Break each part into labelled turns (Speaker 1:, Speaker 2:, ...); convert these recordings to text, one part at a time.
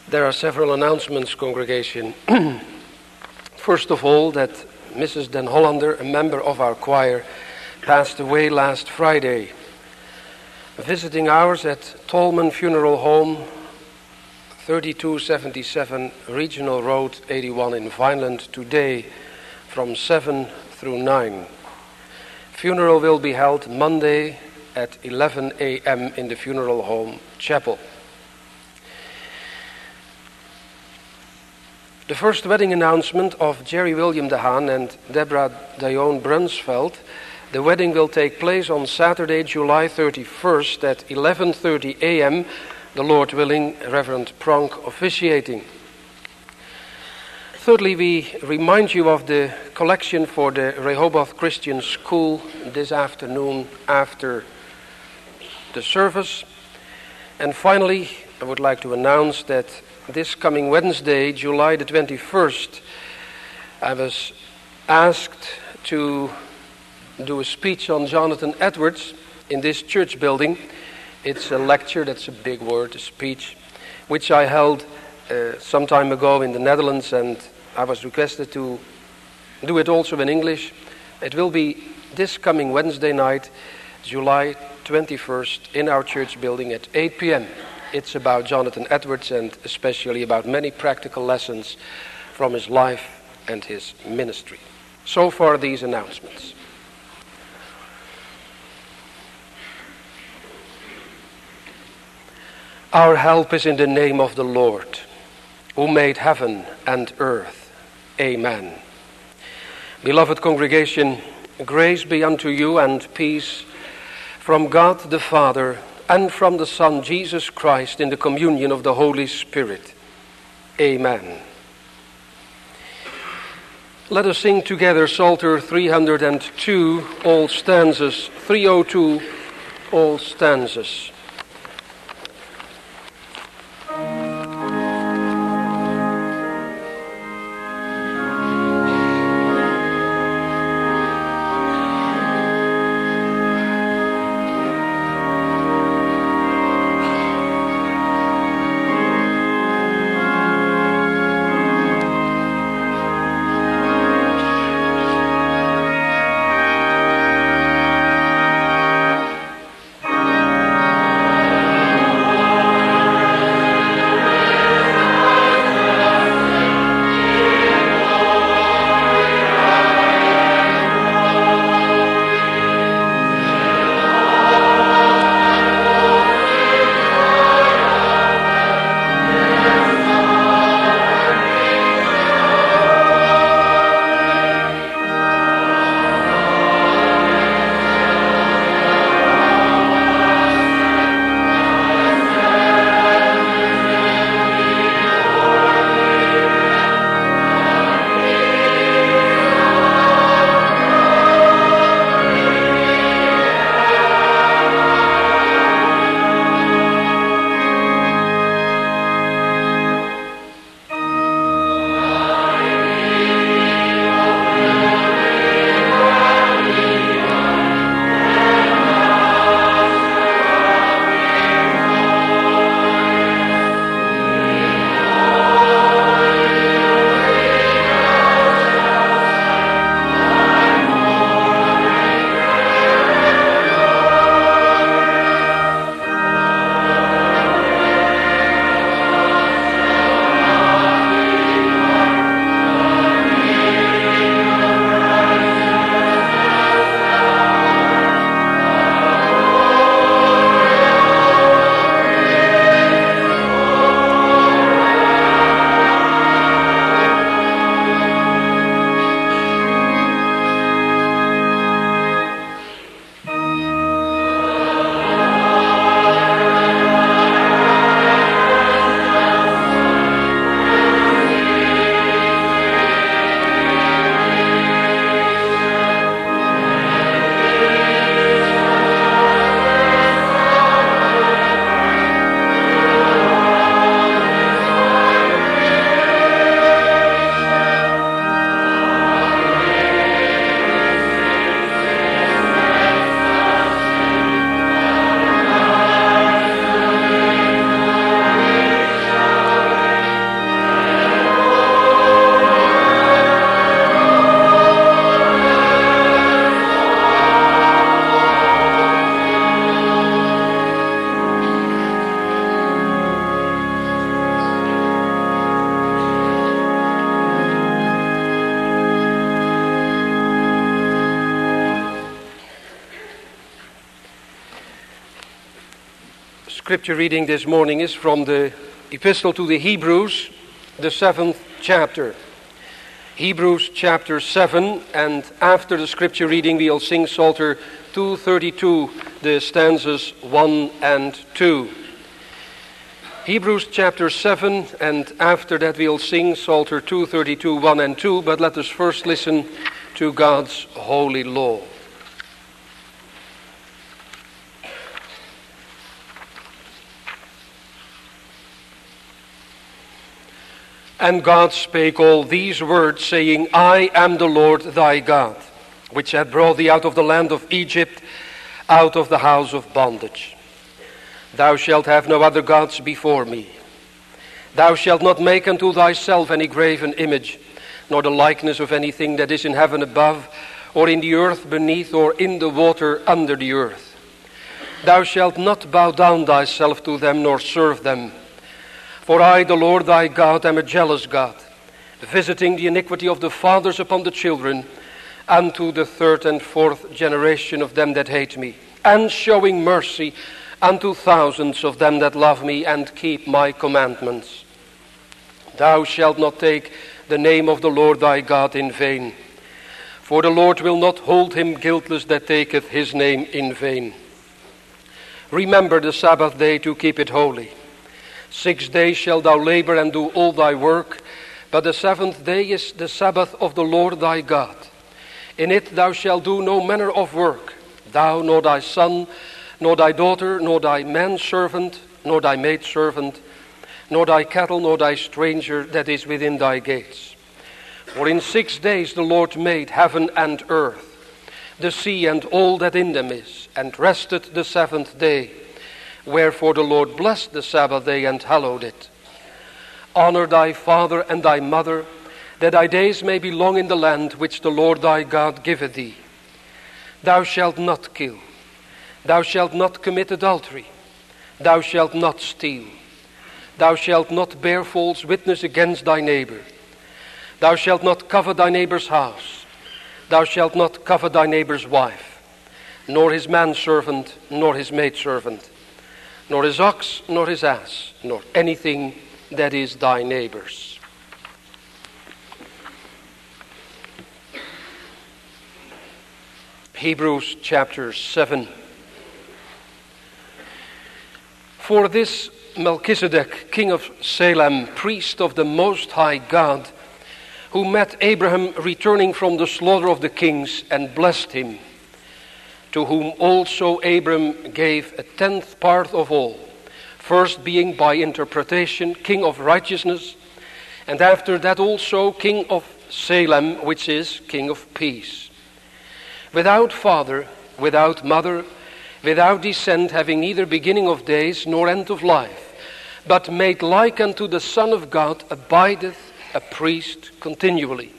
Speaker 1: There are several announcements, congregation. First of all, that Mrs. Den Hollander, a member of our choir, passed away last Friday. Visiting hours at Tolman Funeral Home, 3277 Regional Road 81 in Vineland today from 7 through 9. Funeral will be held Monday at 11 a.m. in the funeral home chapel. The first wedding announcement of Jerry William de Haan and Deborah Dione Brunsveld. The wedding will take place on Saturday, July 31st at 11:30 a.m., the Lord willing, Reverend Pronk officiating. Thirdly, we remind you of the collection for the Rehoboth Christian School this afternoon after the service. And finally, I would like to announce that this coming Wednesday, July the 21st, I was asked to do a speech on Jonathan Edwards in this church building. It's a lecture, that's a big word, a speech, which I held some time ago in the Netherlands, and I was requested to do it also in English. It will be this coming Wednesday night, July 21st, in our church building at 8 p.m. It's about Jonathan Edwards and especially about many practical lessons from his life and his ministry. So far, these announcements. Our help is in the name of the Lord, who made heaven and earth. Amen. Beloved congregation, grace be unto you and peace from God the Father and from the Son Jesus Christ in the communion of the Holy Spirit. Amen. Let us sing together Psalter 302, all stanzas, 302, all stanzas. scripture reading this morning is from the Epistle to the Hebrews, the 7th chapter. Hebrews chapter 7, and after the scripture reading we'll sing Psalter 232, the stanzas 1 and 2. Hebrews chapter 7, and after that we'll sing Psalter 232, 1 and 2, but let us first listen to God's holy law. And God spake all these words, saying, I am the Lord thy God, which hath brought thee out of the land of Egypt, out of the house of bondage. Thou shalt have no other gods before me. Thou shalt not make unto thyself any graven image, nor the likeness of anything that is in heaven above, or in the earth beneath, or in the water under the earth. Thou shalt not bow down thyself to them, nor serve them. For I, the Lord thy God, am a jealous God, visiting the iniquity of the fathers upon the children, unto the third and fourth generation of them that hate me, and showing mercy unto thousands of them that love me and keep my commandments. Thou shalt not take the name of the Lord thy God in vain, for the Lord will not hold him guiltless that taketh his name in vain. Remember the Sabbath day to keep it holy. 6 days shalt thou labor and do all thy work, but the seventh day is the Sabbath of the Lord thy God. In it thou shalt do no manner of work, thou, nor thy son, nor thy daughter, nor thy manservant, nor thy maidservant, nor thy cattle, nor thy stranger that is within thy gates. For in 6 days the Lord made heaven and earth, the sea and all that in them is, and rested the seventh day. Wherefore the Lord blessed the Sabbath day and hallowed it. Honor thy father and thy mother, that thy days may be long in the land which the Lord thy God giveth thee. Thou shalt not kill. Thou shalt not commit adultery. Thou shalt not steal. Thou shalt not bear false witness against thy neighbor. Thou shalt not covet thy neighbor's house. Thou shalt not covet thy neighbor's wife, nor his manservant, nor his maidservant, nor his ox, nor his ass, nor anything that is thy neighbor's. Hebrews chapter 7. For this Melchizedek, king of Salem, priest of the Most High God, who met Abraham returning from the slaughter of the kings and blessed him, to whom also Abram gave a 10th part of all, first being by interpretation king of righteousness, and after that also king of Salem, which is king of peace. Without father, without mother, without descent, having neither beginning of days nor end of life, but made like unto the Son of God, abideth a priest continually.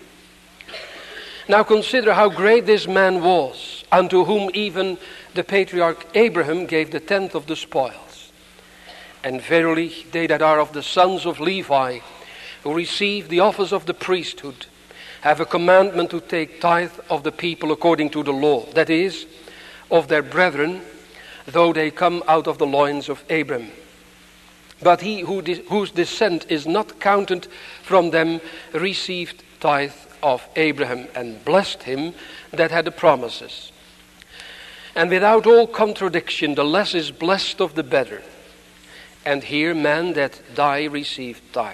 Speaker 1: Now consider how great this man was, unto whom even the patriarch Abraham gave the 10th of the spoils. And verily they that are of the sons of Levi, who receive the office of the priesthood, have a commandment to take tithe of the people according to the law, that is, of their brethren, though they come out of the loins of Abram. But he whose descent is not counted from them received tithe of Abraham, and blessed him that had the promises. And without all contradiction, the less is blessed of the better. And here man that die received tithe.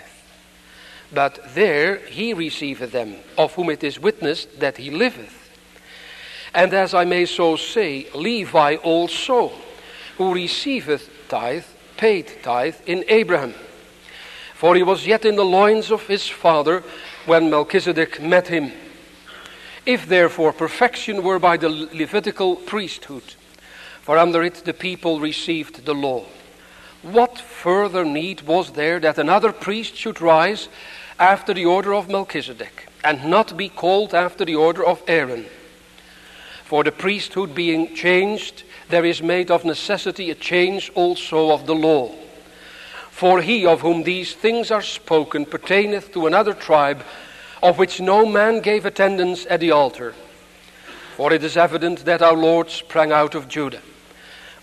Speaker 1: But there he receiveth them, of whom it is witnessed that he liveth. And as I may so say, Levi also, who receiveth tithe, paid tithe in Abraham. For he was yet in the loins of his father when Melchizedek met him. If therefore perfection were by the Levitical priesthood, for under it the people received the law, what further need was there that another priest should rise after the order of Melchizedek, and not be called after the order of Aaron? For the priesthood being changed, there is made of necessity a change also of the law. For he of whom these things are spoken pertaineth to another tribe, of which no man gave attendance at the altar. For it is evident that our Lord sprang out of Judah,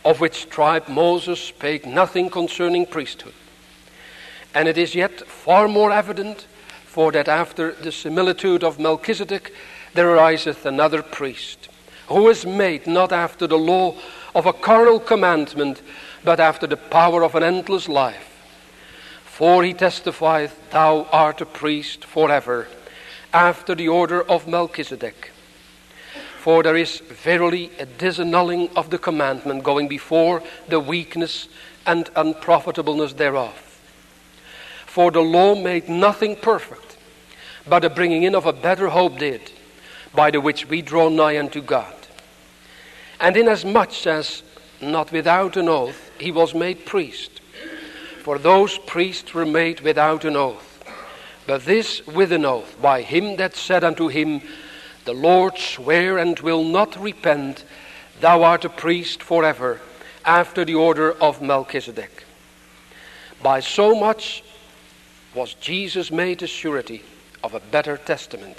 Speaker 1: of which tribe Moses spake nothing concerning priesthood. And it is yet far more evident, for that after the similitude of Melchizedek there ariseth another priest, who is made not after the law of a carnal commandment, but after the power of an endless life. For he testifieth, Thou art a priest forever, after the order of Melchizedek. For there is verily a disannulling of the commandment going before the weakness and unprofitableness thereof. For the law made nothing perfect, but the bringing in of a better hope did, by the which we draw nigh unto God. And inasmuch as, not without an oath, he was made priest, for those priests were made without an oath, but this with an oath, by him that said unto him, The Lord sware and will not repent, Thou art a priest forever, after the order of Melchizedek. By so much was Jesus made a surety of a better testament.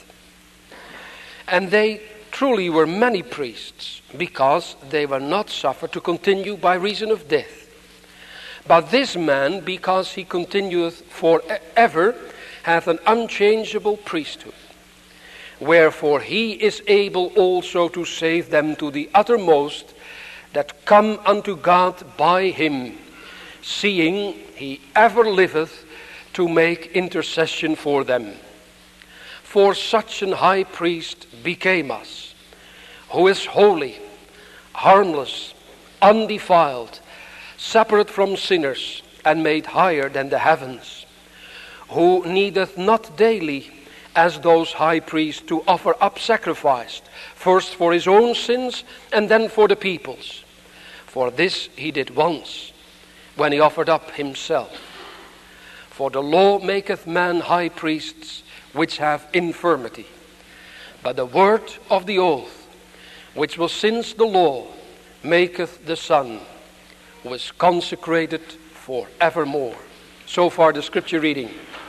Speaker 1: And they truly were many priests, because they were not suffered to continue by reason of death. But this man, because he continueth forever, hath an unchangeable priesthood. Wherefore he is able also to save them to the uttermost that come unto God by him, seeing he ever liveth to make intercession for them. For such an high priest became us, who is holy, harmless, undefiled, separate from sinners, and made higher than the heavens, who needeth not daily, as those high priests, to offer up sacrifice, first for his own sins, and then for the people's. For this he did once, when he offered up himself. For the law maketh man high priests, which have infirmity. But the word of the oath, which was since the law, maketh the Son, who is consecrated for evermore. So far the scripture reading.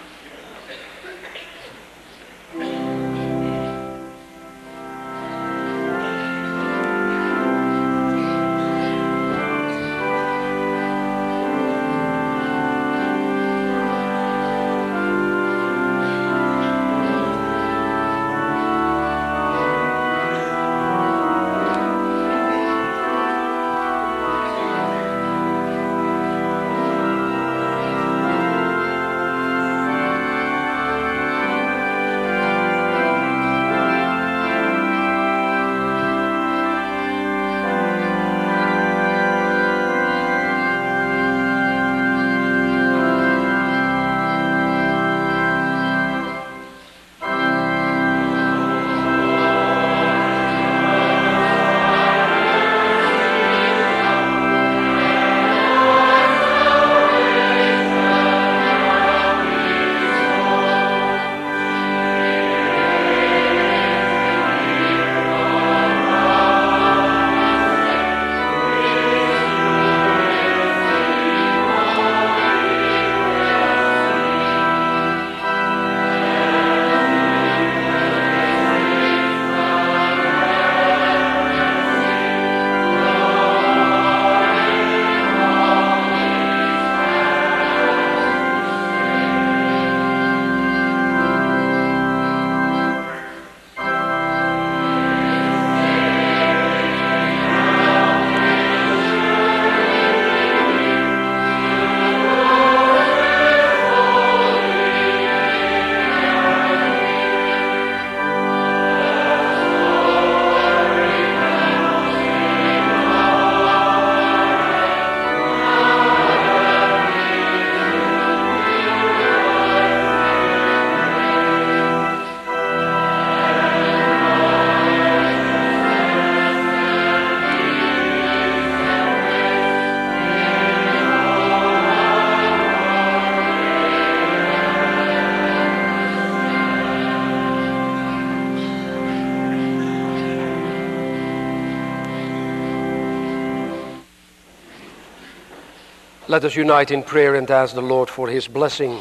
Speaker 1: Let us unite in prayer and ask the Lord for his blessing.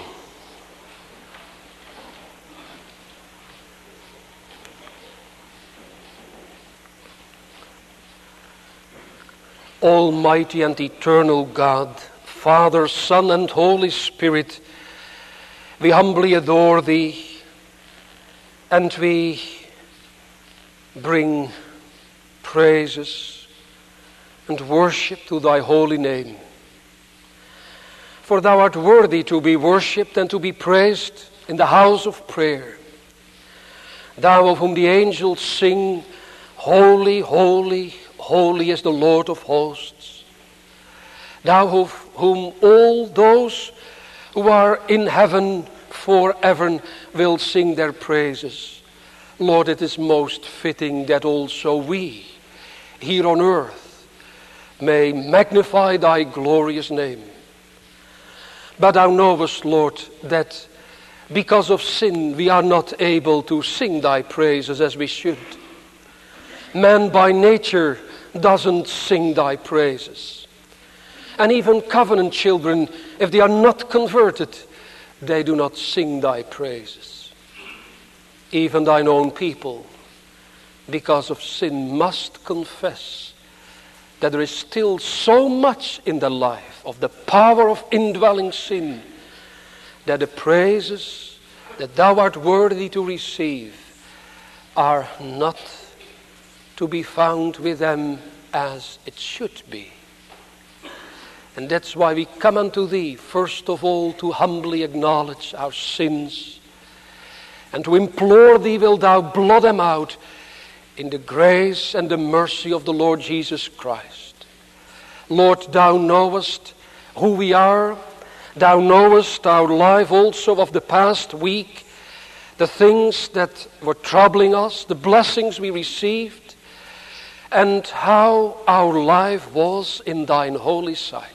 Speaker 1: Almighty and eternal God, Father, Son, and Holy Spirit, we humbly adore Thee, and we bring praises and worship to Thy holy name. For Thou art worthy to be worshipped and to be praised in the house of prayer. Thou of whom the angels sing, Holy, holy, holy is the Lord of hosts. Thou of whom all those who are in heaven forever will sing their praises. Lord, it is most fitting that also we, here on earth, may magnify Thy glorious name. But Thou knowest, Lord, that because of sin we are not able to sing Thy praises as we should. Man by nature doesn't sing Thy praises. And even covenant children, if they are not converted, they do not sing Thy praises. Even Thine own people, because of sin, must confess that there is still so much in their life of the power of indwelling sin, that the praises that Thou art worthy to receive are not to be found with them as it should be. And that's why we come unto Thee, first of all, to humbly acknowledge our sins and to implore Thee, wilt Thou blot them out in the grace and the mercy of the Lord Jesus Christ. Lord, Thou knowest who we are. Thou knowest our life also of the past week, the things that were troubling us, the blessings we received, and how our life was in Thine holy sight.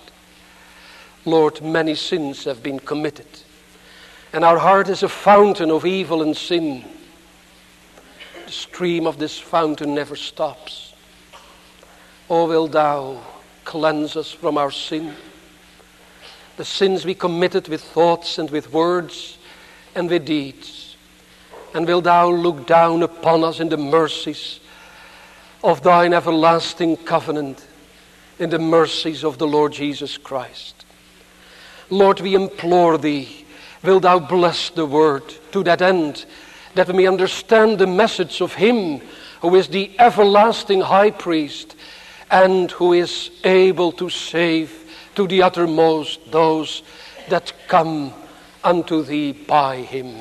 Speaker 1: Lord, many sins have been committed, and our heart is a fountain of evil and sin. The stream of this fountain never stops. Oh, will Thou cleanse us from our sin, the sins we committed with thoughts and with words and with deeds. And will Thou look down upon us in the mercies of Thine everlasting covenant, in the mercies of the Lord Jesus Christ. Lord, we implore Thee, will Thou bless the word to that end, that we may understand the message of Him who is the everlasting high priest and who is able to save to the uttermost those that come unto Thee by Him.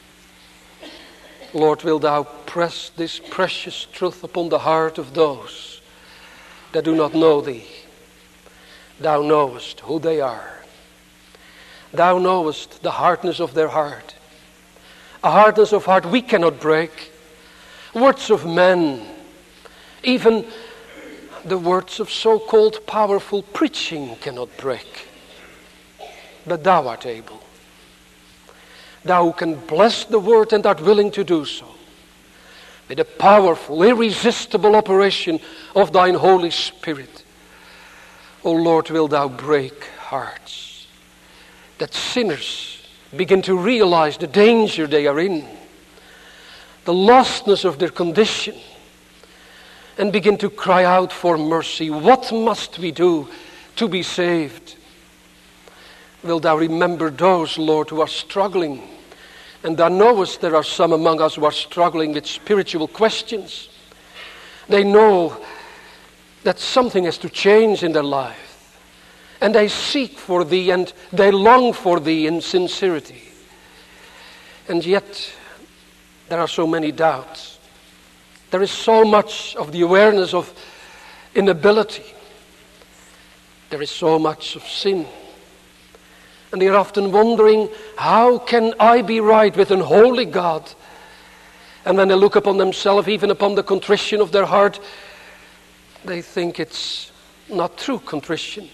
Speaker 1: Lord, will Thou press this precious truth upon the heart of those that do not know Thee. Thou knowest who they are. Thou knowest the hardness of their heart. A hardness of heart we cannot break. Words of men, even the words of so-called powerful preaching cannot break. But Thou art able. Thou who can bless the word and art willing to do so, with a powerful, irresistible operation of Thine Holy Spirit. O Lord, will Thou break hearts, that sinners begin to realize the danger they are in, the lostness of their condition, and begin to cry out for mercy. What must we do to be saved? Will Thou remember those, Lord, who are struggling? And Thou knowest there are some among us who are struggling with spiritual questions. They know that something has to change in their life. And they seek for Thee and they long for Thee in sincerity. And yet there are so many doubts. There is so much of the awareness of inability. There is so much of sin. And they are often wondering, how can I be right with an holy God? And when they look upon themselves, even upon the contrition of their heart, they think it's not true contrition.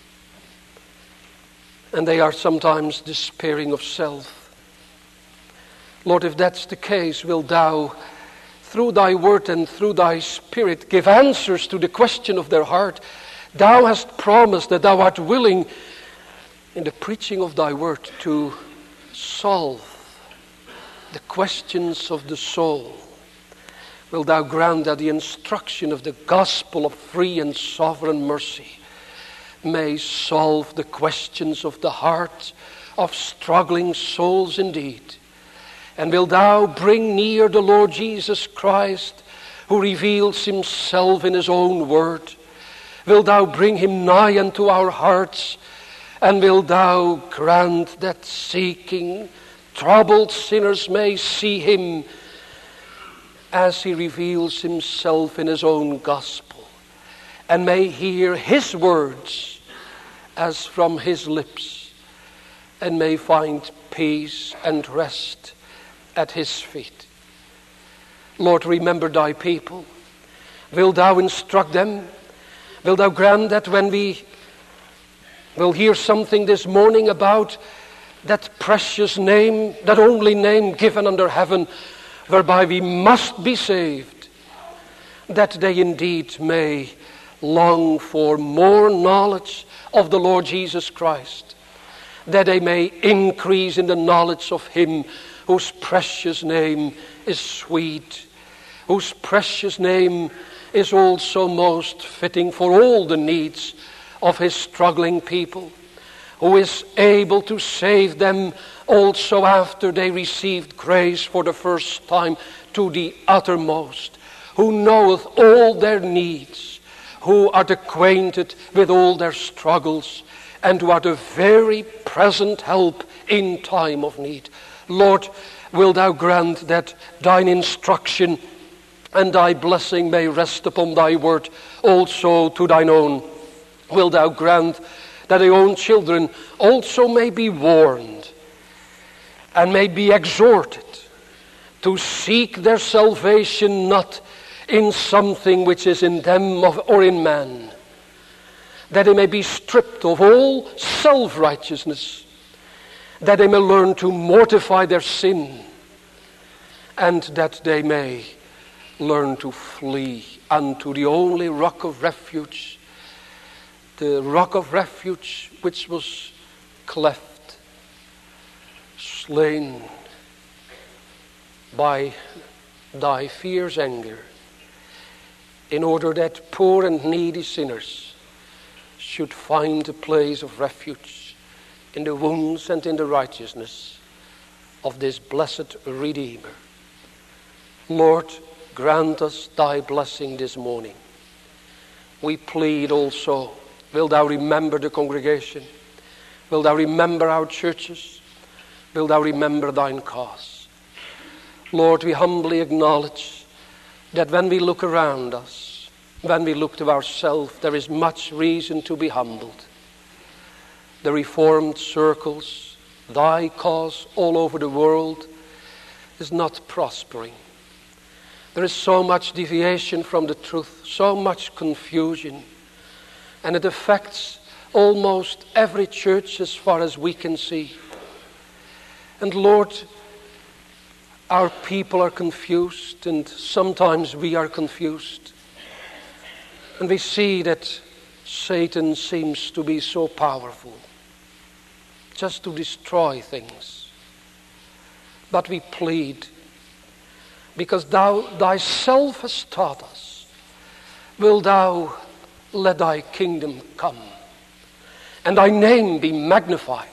Speaker 1: And they are sometimes despairing of self. Lord, if that's the case, will Thou, through Thy word and through Thy Spirit, give answers to the question of their heart? Thou hast promised that Thou art willing in the preaching of Thy word to solve the questions of the soul. Wilt thou grant that the instruction of the gospel of free and sovereign mercy may solve the questions of the heart of struggling souls indeed. And wilt thou bring near the Lord Jesus Christ, who reveals himself in his own word. Wilt thou bring him nigh unto our hearts, and wilt thou grant that seeking, troubled sinners may see him as he reveals himself in his own gospel, and may hear his words as from his lips, and may find peace and rest at his feet. Lord, remember thy people. Wilt thou instruct them? Wilt thou grant that when we will hear something this morning about that precious name, that only name given under heaven, whereby we must be saved, that they indeed may long for more knowledge of the Lord Jesus Christ, that they may increase in the knowledge of him whose precious name is sweet, whose precious name is also most fitting for all the needs of his struggling people, who is able to save them also after they received grace for the first time to the uttermost, who knoweth all their needs, who art acquainted with all their struggles, and who art a very present help in time of need. Lord, wilt thou grant that thine instruction and thy blessing may rest upon thy word also to thine own. Wilt thou grant that thy own children also may be warned and may be exhorted to seek their salvation not in something which is in them or in man, that they may be stripped of all self-righteousness, that they may learn to mortify their sin, and that they may learn to flee unto the only rock of refuge, the rock of refuge which was cleft, slain by thy fierce anger, in order that poor and needy sinners should find a place of refuge in the wounds and in the righteousness of this blessed Redeemer. Lord, grant us thy blessing this morning. We plead also, wilt thou remember the congregation? Wilt thou remember our churches? Wilt thou remember thine cause? Lord, we humbly acknowledge that when we look around us, when we look to ourselves, there is much reason to be humbled. The Reformed circles, thy cause all over the world, is not prospering. There is so much deviation from the truth, so much confusion, and it affects almost every church as far as we can see. And Lord, our people are confused, and sometimes we are confused. And we see that Satan seems to be so powerful, just to destroy things. But we plead, because thou thyself hast taught us, wilt thou let thy kingdom come, and thy name be magnified.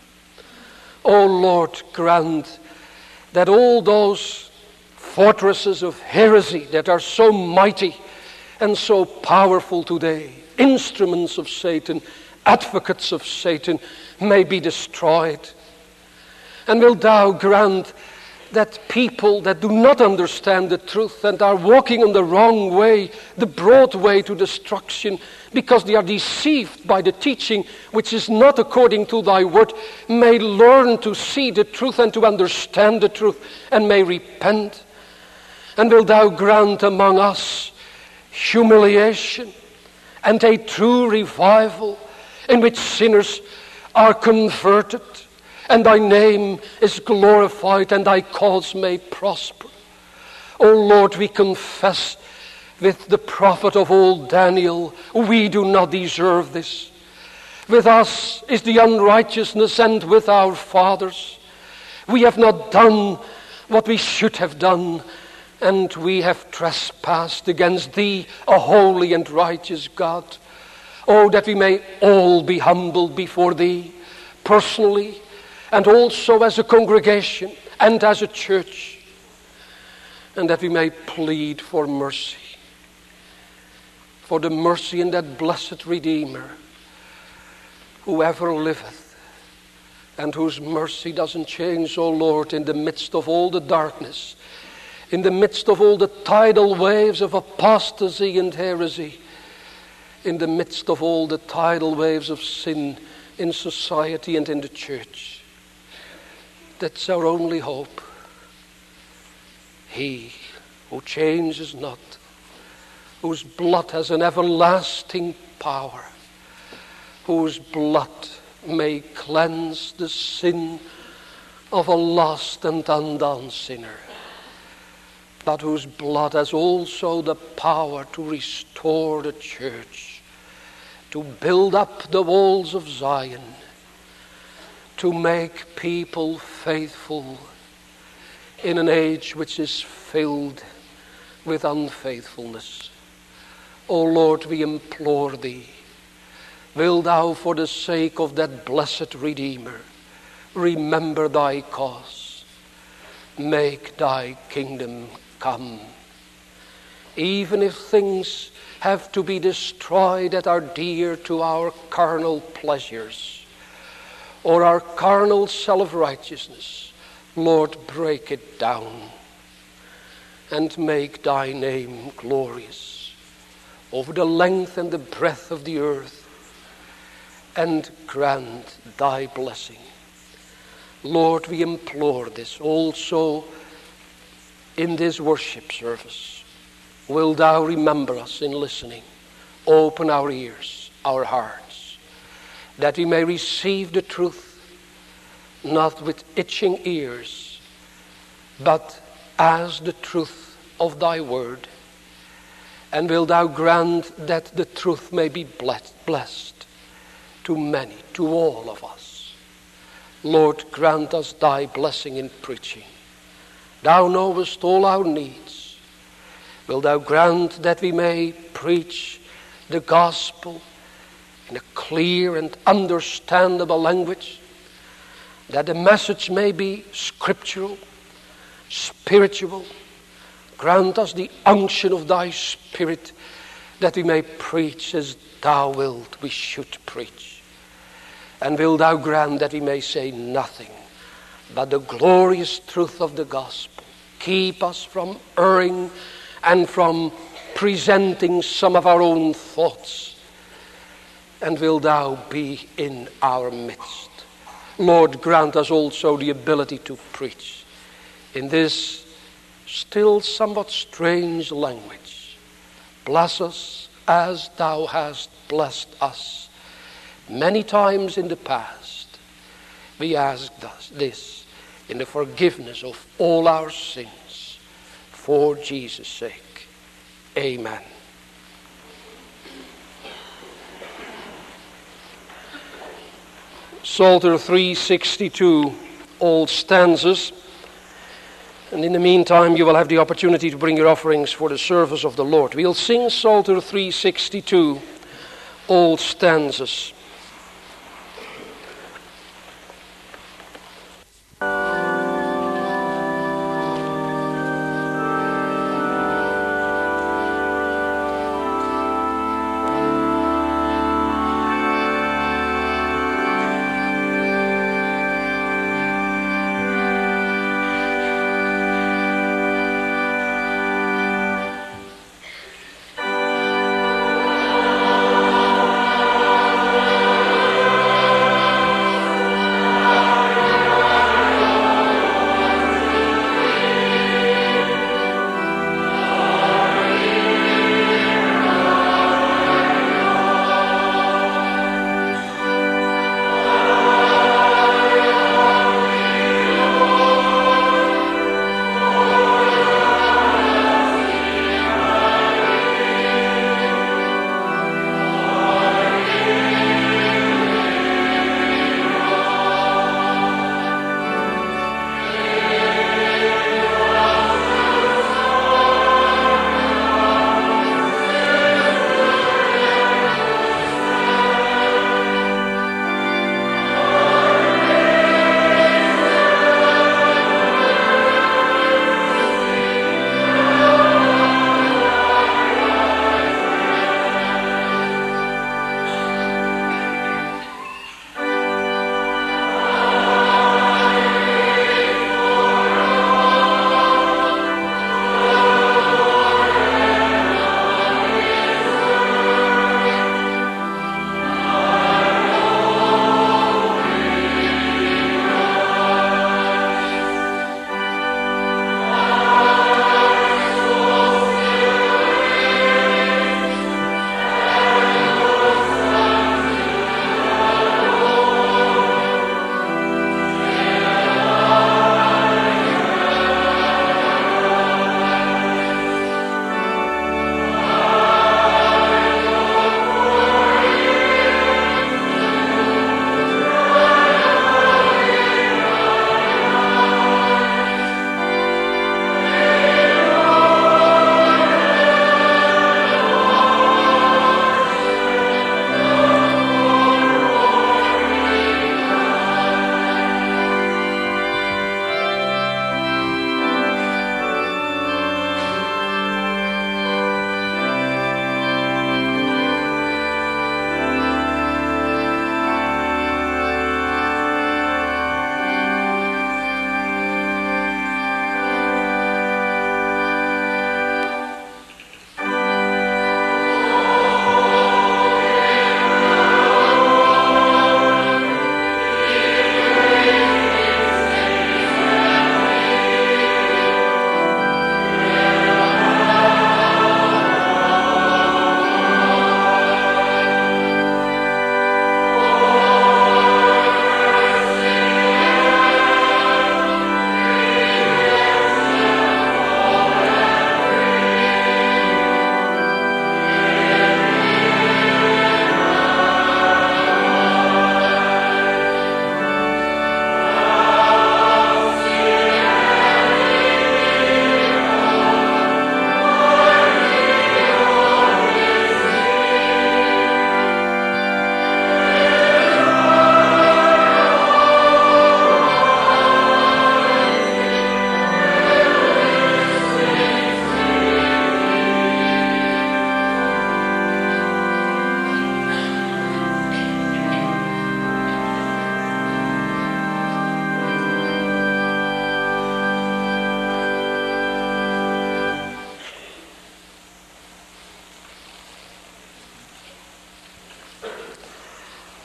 Speaker 1: O Lord, grant that all those fortresses of heresy that are so mighty and so powerful today, instruments of Satan, advocates of Satan, may be destroyed. And wilt thou grant that people that do not understand the truth and are walking on the wrong way, the broad way to destruction, because they are deceived by the teaching which is not according to thy word, may learn to see the truth and to understand the truth, and may repent. And wilt thou grant among us humiliation and a true revival in which sinners are converted, and thy name is glorified, and thy cause may prosper. O Lord, we confess with the prophet of old Daniel, we do not deserve this. With us is the unrighteousness, and with our fathers we have not done what we should have done, and we have trespassed against thee, a holy and righteous God. Oh, that we may all be humbled before thee, personally, and also as a congregation and as a church, and that we may plead for mercy, for the mercy in that blessed Redeemer, who ever liveth, and whose mercy doesn't change, O Lord, in the midst of all the darkness, in the midst of all the tidal waves of apostasy and heresy, in the midst of all the tidal waves of sin in society and in the church. That's our only hope. He who changes not, whose blood has an everlasting power, whose blood may cleanse the sin of a lost and undone sinner, but whose blood has also the power to restore the church, to build up the walls of Zion, to make people faithful in an age which is filled with unfaithfulness. O Lord, we implore thee, wilt thou, for the sake of that blessed Redeemer, remember thy cause, make thy kingdom come. Even if things have to be destroyed that are dear to our carnal pleasures or our carnal self-righteousness, Lord, break it down and make thy name glorious over the length and the breadth of the earth, and grant thy blessing. Lord, we implore this also in this worship service. Will thou remember us in listening? Open our ears, our hearts, that we may receive the truth, not with itching ears, but as the truth of thy word. And will thou grant that the truth may be blessed to many, to all of us. Lord, grant us thy blessing in preaching. Thou knowest all our needs. Will thou grant that we may preach the gospel in a clear and understandable language, that the message may be scriptural, spiritual. Grant us the unction of thy Spirit, that we may preach as thou wilt we should preach. And will thou grant that we may say nothing but the glorious truth of the gospel. Keep us from erring and from presenting some of our own thoughts. And will thou be in our midst. Lord, grant us also the ability to preach in this still somewhat strange language. Bless us as thou hast blessed us many times in the past. We ask this in the forgiveness of all our sins, for Jesus' sake. Amen. Psalter 362, all stanzas. And in the meantime, you will have the opportunity to bring your offerings for the service of the Lord. We'll sing Psalter 362, all stanzas.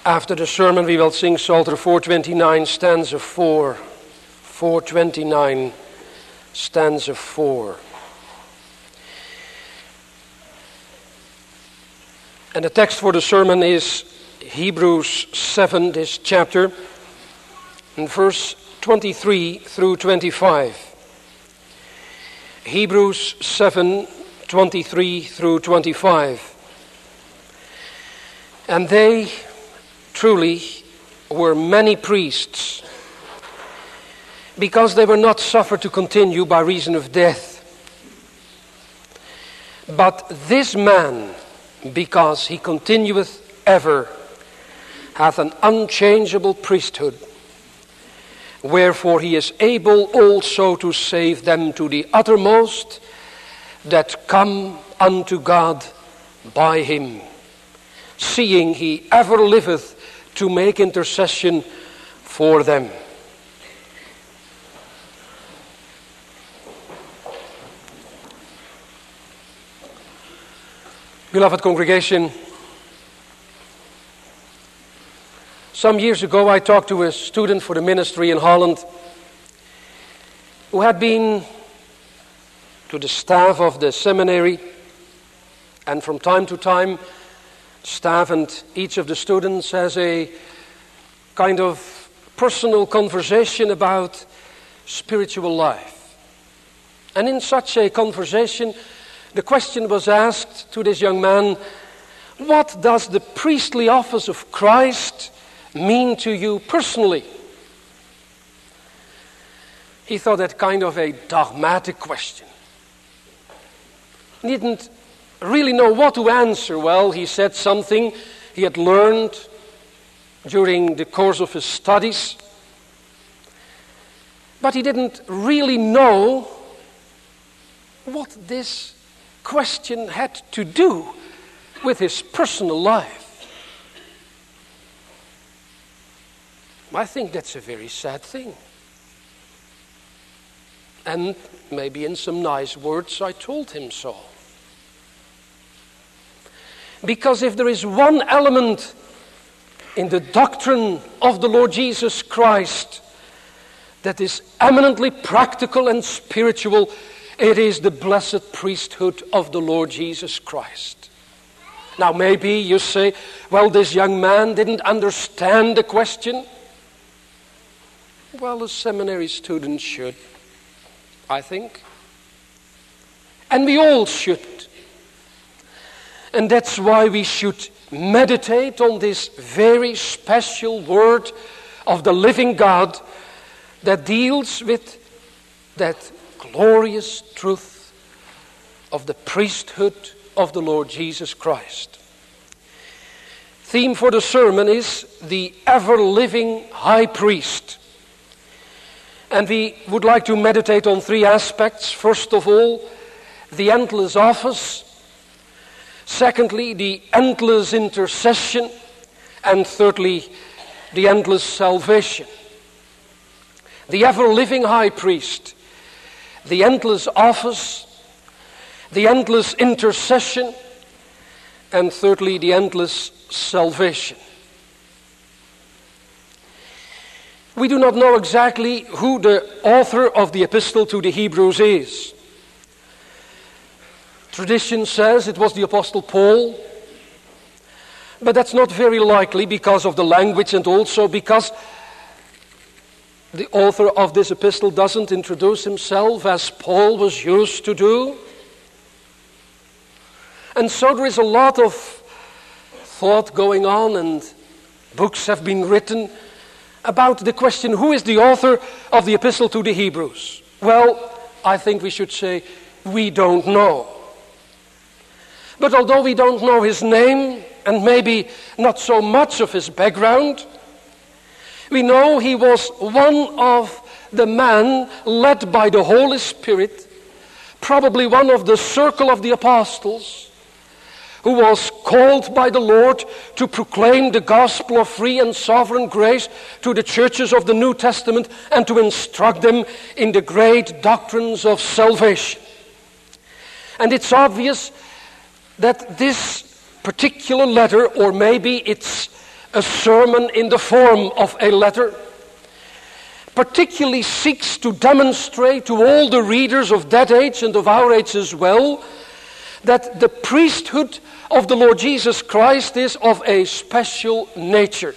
Speaker 1: After the sermon, we will sing Psalter 429, stanza 4. 429, stanza 4. And the text for the sermon is Hebrews 7, this chapter, in verse 23 through 25. Hebrews 7, 23 through 25. And they truly were many priests, because they were not suffered to continue by reason of death. But this man, because he continueth ever, hath an unchangeable priesthood, wherefore he is able also to save them to the uttermost that come unto God by him, seeing he ever liveth to make intercession for them. Beloved congregation, some years ago I talked to a student for the ministry in Holland who had been to the staff of the seminary, and from time to time staff and each of the students has a kind of personal conversation about spiritual life. And in such a conversation, the question was asked to this young man, what does the priestly office of Christ mean to you personally? He thought that kind of a dogmatic question. He didn't really know what to answer. Well, he said something he had learned during the course of his studies, but he didn't really know what this question had to do with his personal life. I think that's a very sad thing. And maybe in some nice words I told him so. Because if there is one element in the doctrine of the Lord Jesus Christ that is eminently practical and spiritual, it is the blessed priesthood of the Lord Jesus Christ. Now maybe you say, well, this young man didn't understand the question. Well, a seminary student should, I think. And we all should. And that's why we should meditate on this very special word of the living God that deals with that glorious truth of the priesthood of the Lord Jesus Christ. Theme for the sermon is the ever-living high priest. And we would like to meditate on three aspects. First of all, the endless office. Secondly, the endless intercession. And thirdly, the endless salvation. The ever-living high priest, the endless office, the endless intercession, and thirdly, the endless salvation. We do not know exactly who the author of the epistle to the Hebrews is. Tradition says it was the Apostle Paul, but that's not very likely because of the language and also because the author of this epistle doesn't introduce himself as Paul was used to do. And so there is a lot of thought going on, and books have been written about the question, who is the author of the epistle to the Hebrews? Well, I think we should say, we don't know. But although we don't know his name, and maybe not so much of his background, we know he was one of the men led by the Holy Spirit, probably one of the circle of the apostles, who was called by the Lord to proclaim the gospel of free and sovereign grace to the churches of the New Testament and to instruct them in the great doctrines of salvation. And it's obvious that this particular letter, or maybe it's a sermon in the form of a letter, particularly seeks to demonstrate to all the readers of that age and of our age as well, that the priesthood of the Lord Jesus Christ is of a special nature.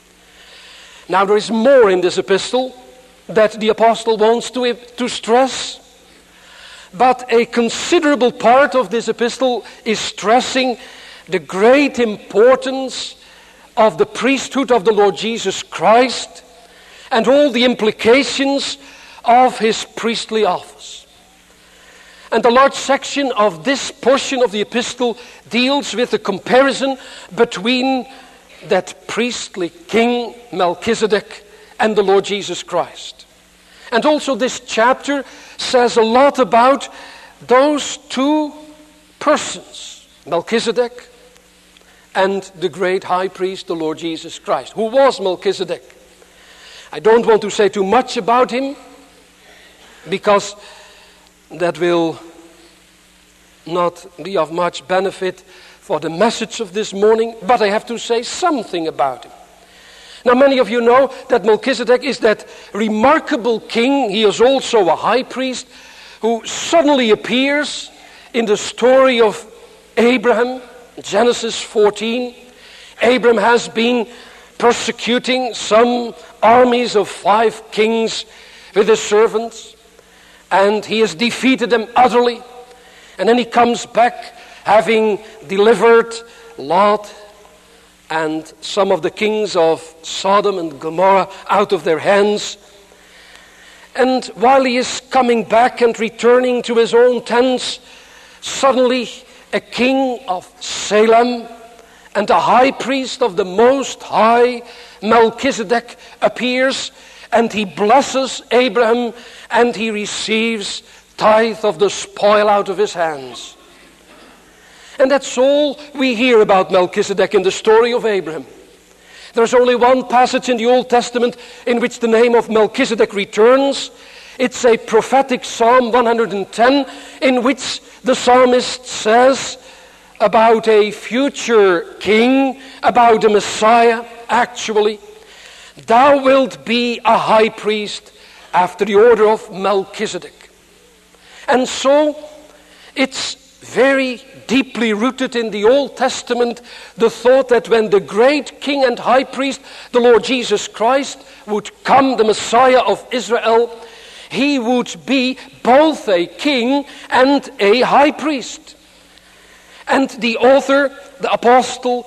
Speaker 1: Now there is more in this epistle that the apostle wants to stress, but a considerable part of this epistle is stressing the great importance of the priesthood of the Lord Jesus Christ and all the implications of his priestly office. And a large section of this portion of the epistle deals with the comparison between that priestly king Melchizedek and the Lord Jesus Christ. And also this chapter says a lot about those two persons, Melchizedek and the great high priest, the Lord Jesus Christ. Who was Melchizedek? I don't want to say too much about him, because that will not be of much benefit for the message of this morning, but I have to say something about him. Now, many of you know that Melchizedek is that remarkable king. He is also a high priest who suddenly appears in the story of Abraham, Genesis 14. Abraham has been persecuting some armies of 5 kings with his servants, and he has defeated them utterly. And then he comes back having delivered Lot and some of the kings of Sodom and Gomorrah out of their hands. And while he is coming back and returning to his own tents, suddenly a king of Salem and a high priest of the Most High, Melchizedek, appears, and he blesses Abraham, and he receives tithe of the spoil out of his hands. And that's all we hear about Melchizedek in the story of Abraham. There's only one passage in the Old Testament in which the name of Melchizedek returns. It's a prophetic Psalm 110, in which the psalmist says about a future king, about a Messiah, actually, "Thou wilt be a high priest after the order of Melchizedek." And so it's very deeply rooted in the Old Testament, the thought that when the great king and high priest, the Lord Jesus Christ, would come, the Messiah of Israel, he would be both a king and a high priest. And the author, the apostle,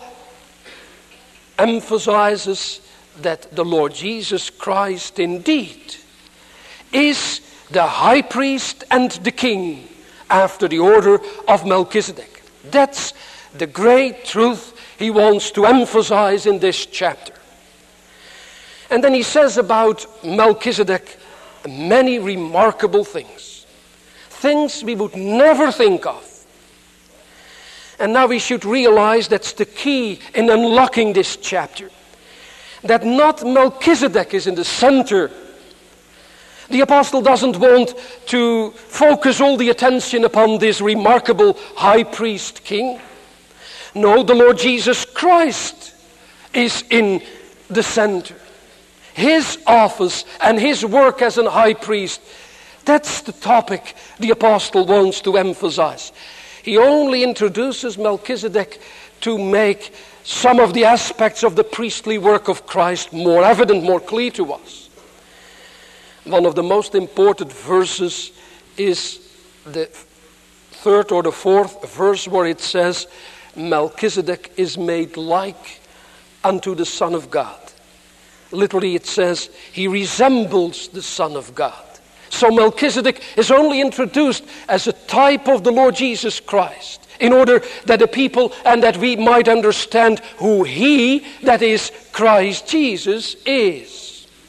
Speaker 1: emphasizes that the Lord Jesus Christ indeed is the high priest and the king after the order of Melchizedek. That's the great truth he wants to emphasize in this chapter. And then he says about Melchizedek many remarkable things. Things we would never think of. And now we should realize that's the key in unlocking this chapter. That not Melchizedek is in the center. The apostle doesn't want to focus all the attention upon this remarkable high priest king. No, the Lord Jesus Christ is in the center. His office and his work as a high priest, that's the topic the apostle wants to emphasize. He only introduces Melchizedek to make some of the aspects of the priestly work of Christ more evident, more clear to us. One of the most important verses is the 3rd or the 4th verse, where it says, Melchizedek is made like unto the Son of God. Literally it says, he resembles the Son of God. So Melchizedek is only introduced as a type of the Lord Jesus Christ, in order that the people and that we might understand who he, that is Christ Jesus, is.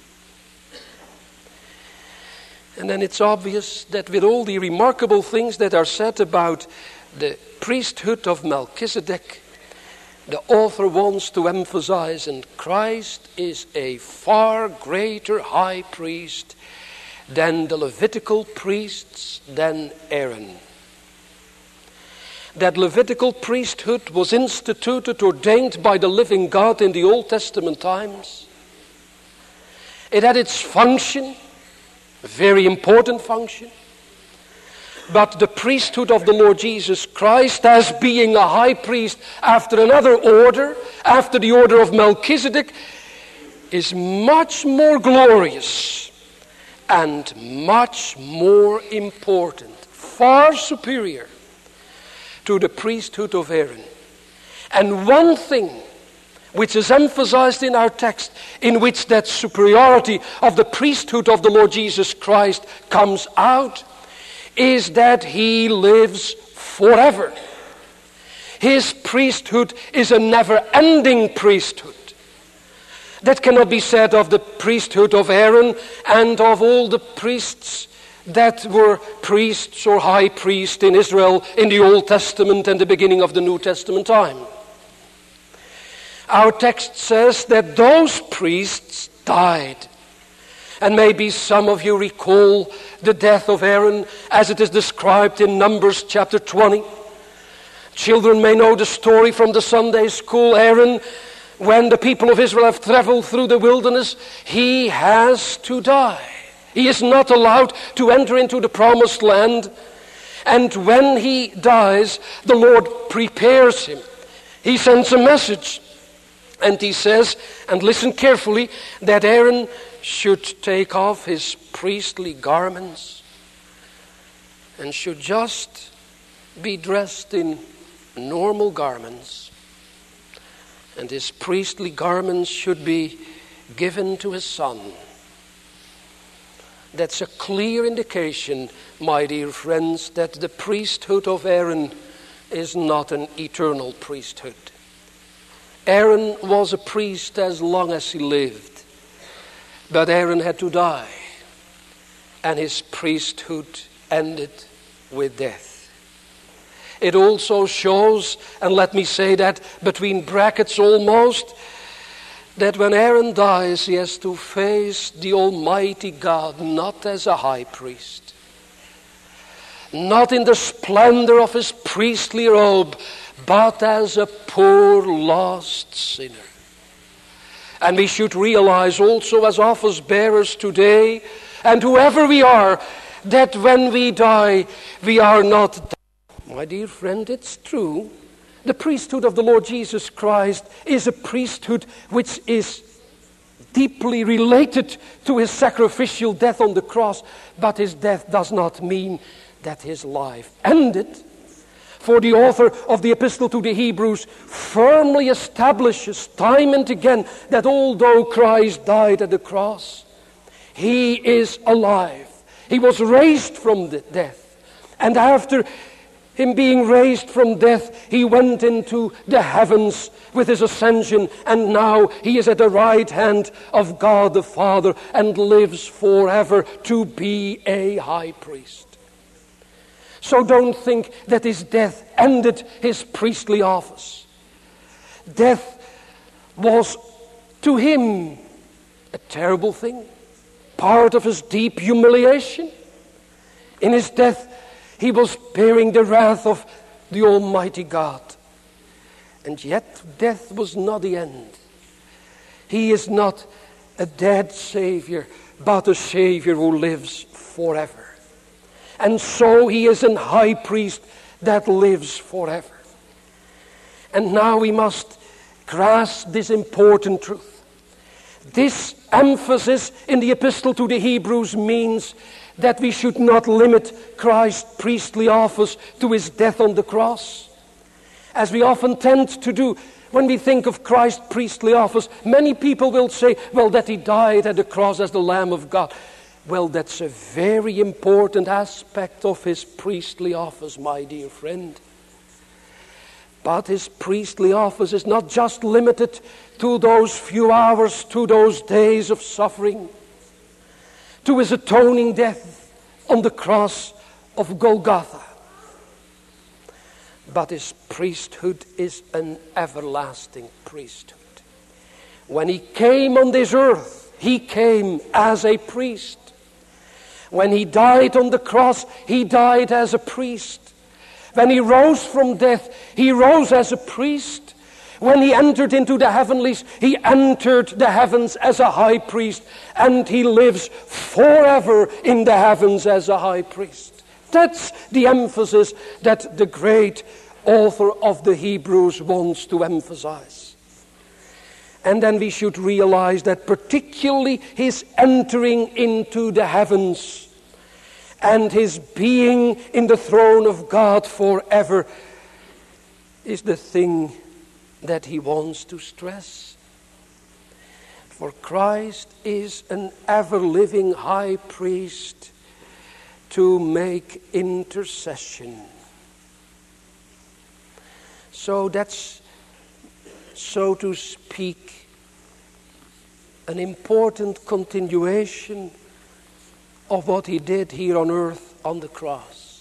Speaker 1: And then it's obvious that with all the remarkable things that are said about the priesthood of Melchizedek, the author wants to emphasize, and Christ is a far greater high priest than the Levitical priests, than Aaron. that Levitical priesthood was instituted, ordained by the living God in the Old Testament times. It had its function, a very important function. But the priesthood of the Lord Jesus Christ, as being a high priest after another order, after the order of Melchizedek, is much more glorious and much more important, far superior to the priesthood of Aaron. And one thing which is emphasized in our text, in which that superiority of the priesthood of the Lord Jesus Christ comes out, is that he lives forever. His priesthood is a never-ending priesthood. That cannot be said of the priesthood of Aaron and of all the priests that were priests or high priests in Israel in the Old Testament and the beginning of the New Testament time. Our text says that those priests died. And maybe some of you recall the death of Aaron as it is described in Numbers chapter 20. Children may know the story from the Sunday school. Aaron, when the people of Israel have traveled through the wilderness, he has to die. He is not allowed to enter into the promised land. And when he dies, the Lord prepares him. He sends a message. And he says, and listen carefully, that Aaron should take off his priestly garments and should just be dressed in normal garments. And his priestly garments should be given to his son. That's a clear indication, my dear friends, that the priesthood of Aaron is not an eternal priesthood. Aaron was a priest as long as he lived, but Aaron had to die, and his priesthood ended with death. It also shows, and let me say that between brackets almost, that when Aaron dies, he has to face the Almighty God, not as a high priest, not in the splendor of his priestly robe, but as a poor lost sinner. And we should realize also as office bearers today, and whoever we are, that when we die, we are not. My dear friend, it's true. The priesthood of the Lord Jesus Christ is a priesthood which is deeply related to his sacrificial death on the cross, but his death does not mean that his life ended. For the author of the Epistle to the Hebrews firmly establishes time and again that although Christ died at the cross, he is alive. He was raised from death. And after him being raised from death, he went into the heavens with his ascension, and now he is at the right hand of God the Father and lives forever to be a high priest. So don't think that his death ended his priestly office. Death was to him a terrible thing, part of his deep humiliation. In his death, he was bearing the wrath of the Almighty God. And yet, death was not the end. He is not a dead Savior, but a Savior who lives forever. And so he is a high priest that lives forever. And now we must grasp this important truth. This emphasis in the Epistle to the Hebrews means that we should not limit Christ's priestly office to his death on the cross. As we often tend to do when we think of Christ's priestly office, many people will say, well, that he died at the cross as the Lamb of God. Well, that's a very important aspect of his priestly office, my dear friend. But his priestly office is not just limited to those few hours, to those days of suffering, to his atoning death on the cross of Golgotha. But his priesthood is an everlasting priesthood. When he came on this earth, he came as a priest. When he died on the cross, he died as a priest. When he rose from death, he rose as a priest. When he entered into the heavenlies, he entered the heavens as a high priest, and he lives forever in the heavens as a high priest. That's the emphasis that the great author of the Hebrews wants to emphasize. And then we should realize that particularly his entering into the heavens and his being in the throne of God forever is the thing that he wants to stress. For Christ is an ever-living high priest to make intercession. So that's, so to speak, an important continuation of what he did here on earth on the cross.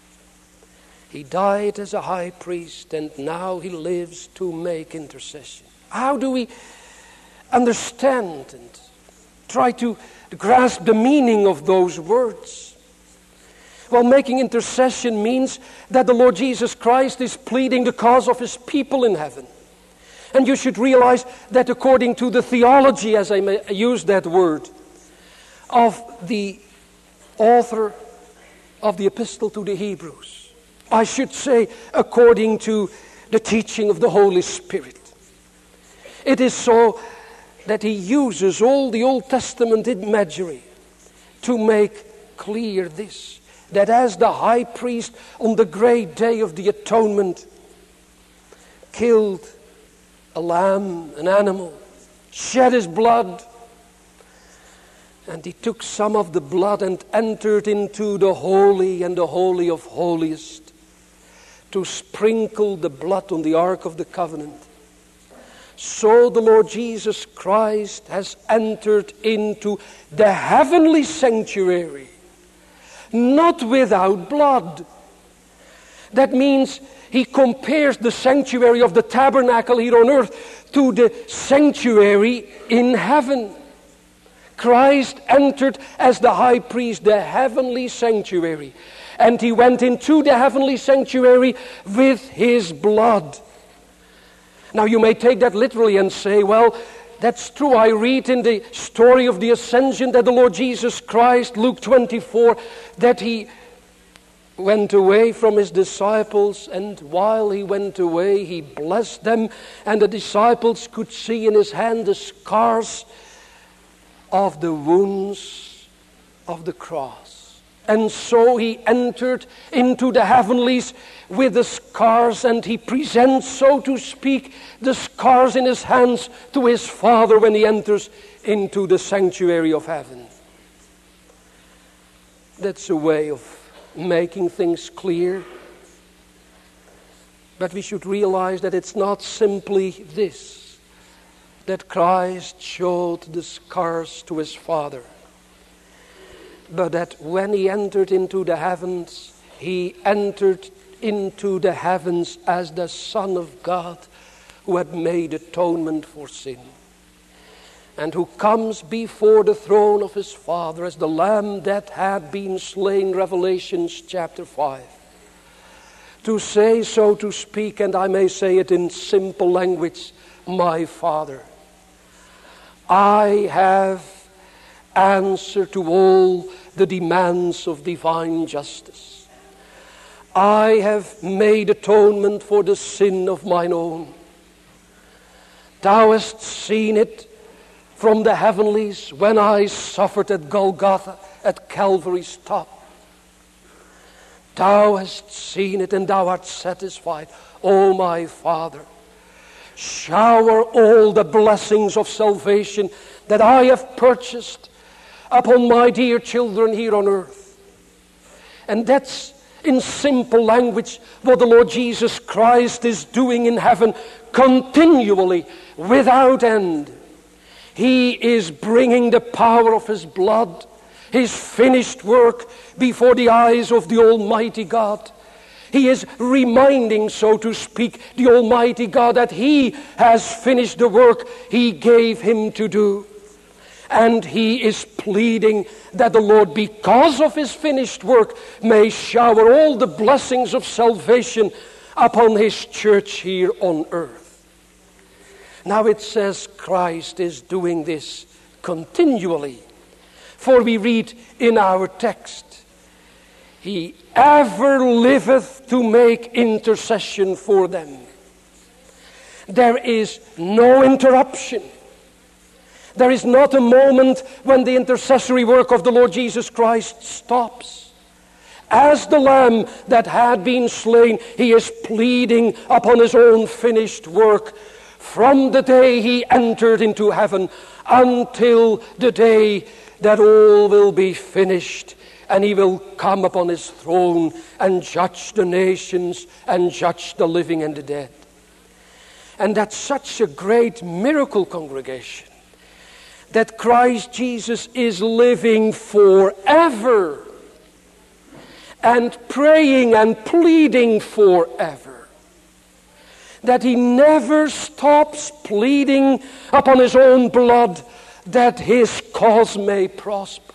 Speaker 1: He died as a high priest, and now he lives to make intercession. How do we understand and try to grasp the meaning of those words? Well, making intercession means that the Lord Jesus Christ is pleading the cause of his people in heaven. And you should realize that according to the theology, as I may use that word, of the author of the epistle to the Hebrews, I should say according to the teaching of the Holy Spirit, it is so that he uses all the Old Testament imagery to make clear this, that as the high priest on the great day of the atonement killed a lamb, an animal, shed his blood, and he took some of the blood and entered into the holy and the holy of holiest to sprinkle the blood on the Ark of the Covenant. So the Lord Jesus Christ has entered into the heavenly sanctuary, not without blood. That means he compares the sanctuary of the tabernacle here on earth to the sanctuary in heaven. Christ entered as the high priest, the heavenly sanctuary. And he went into the heavenly sanctuary with his blood. Now you may take that literally and say, well, that's true. I read in the story of the ascension that the Lord Jesus Christ, Luke 24, that he went away from his disciples, and while he went away, he blessed them, and the disciples could see in his hand the scars of the wounds of the cross. And so he entered into the heavenlies with the scars, and he presents, so to speak, the scars in his hands to his Father when he enters into the sanctuary of heaven. That's a way of making things clear. But we should realize that it's not simply this, that Christ showed the scars to his Father, but that when he entered into the heavens, he entered into the heavens as the Son of God who had made atonement for sin, and who comes before the throne of his Father as the Lamb that had been slain, Revelation chapter 5, to say, so to speak, and I may say it in simple language, my Father, I have answered to all the demands of divine justice. I have made atonement for the sin of mine own. Thou hast seen it from the heavenlies when I suffered at Golgotha, at Calvary's top. Thou hast seen it, and thou art satisfied. O my Father, shower all the blessings of salvation that I have purchased upon my dear children here on earth. And that's, in simple language, what the Lord Jesus Christ is doing in heaven continually, without end. He is bringing the power of his blood, his finished work, before the eyes of the Almighty God. He is reminding, so to speak, the Almighty God that he has finished the work he gave him to do. And he is pleading that the Lord, because of his finished work, may shower all the blessings of salvation upon his church here on earth. Now it says Christ is doing this continually. For we read in our text, he ever liveth to make intercession for them. There is no interruption. There is not a moment when the intercessory work of the Lord Jesus Christ stops. As the Lamb that had been slain, he is pleading upon his own finished work from the day he entered into heaven until the day that all will be finished and he will come upon his throne and judge the nations and judge the living and the dead. And that's such a great miracle, congregation, that Christ Jesus is living forever and praying and pleading forever. That he never stops pleading upon his own blood that his cause may prosper.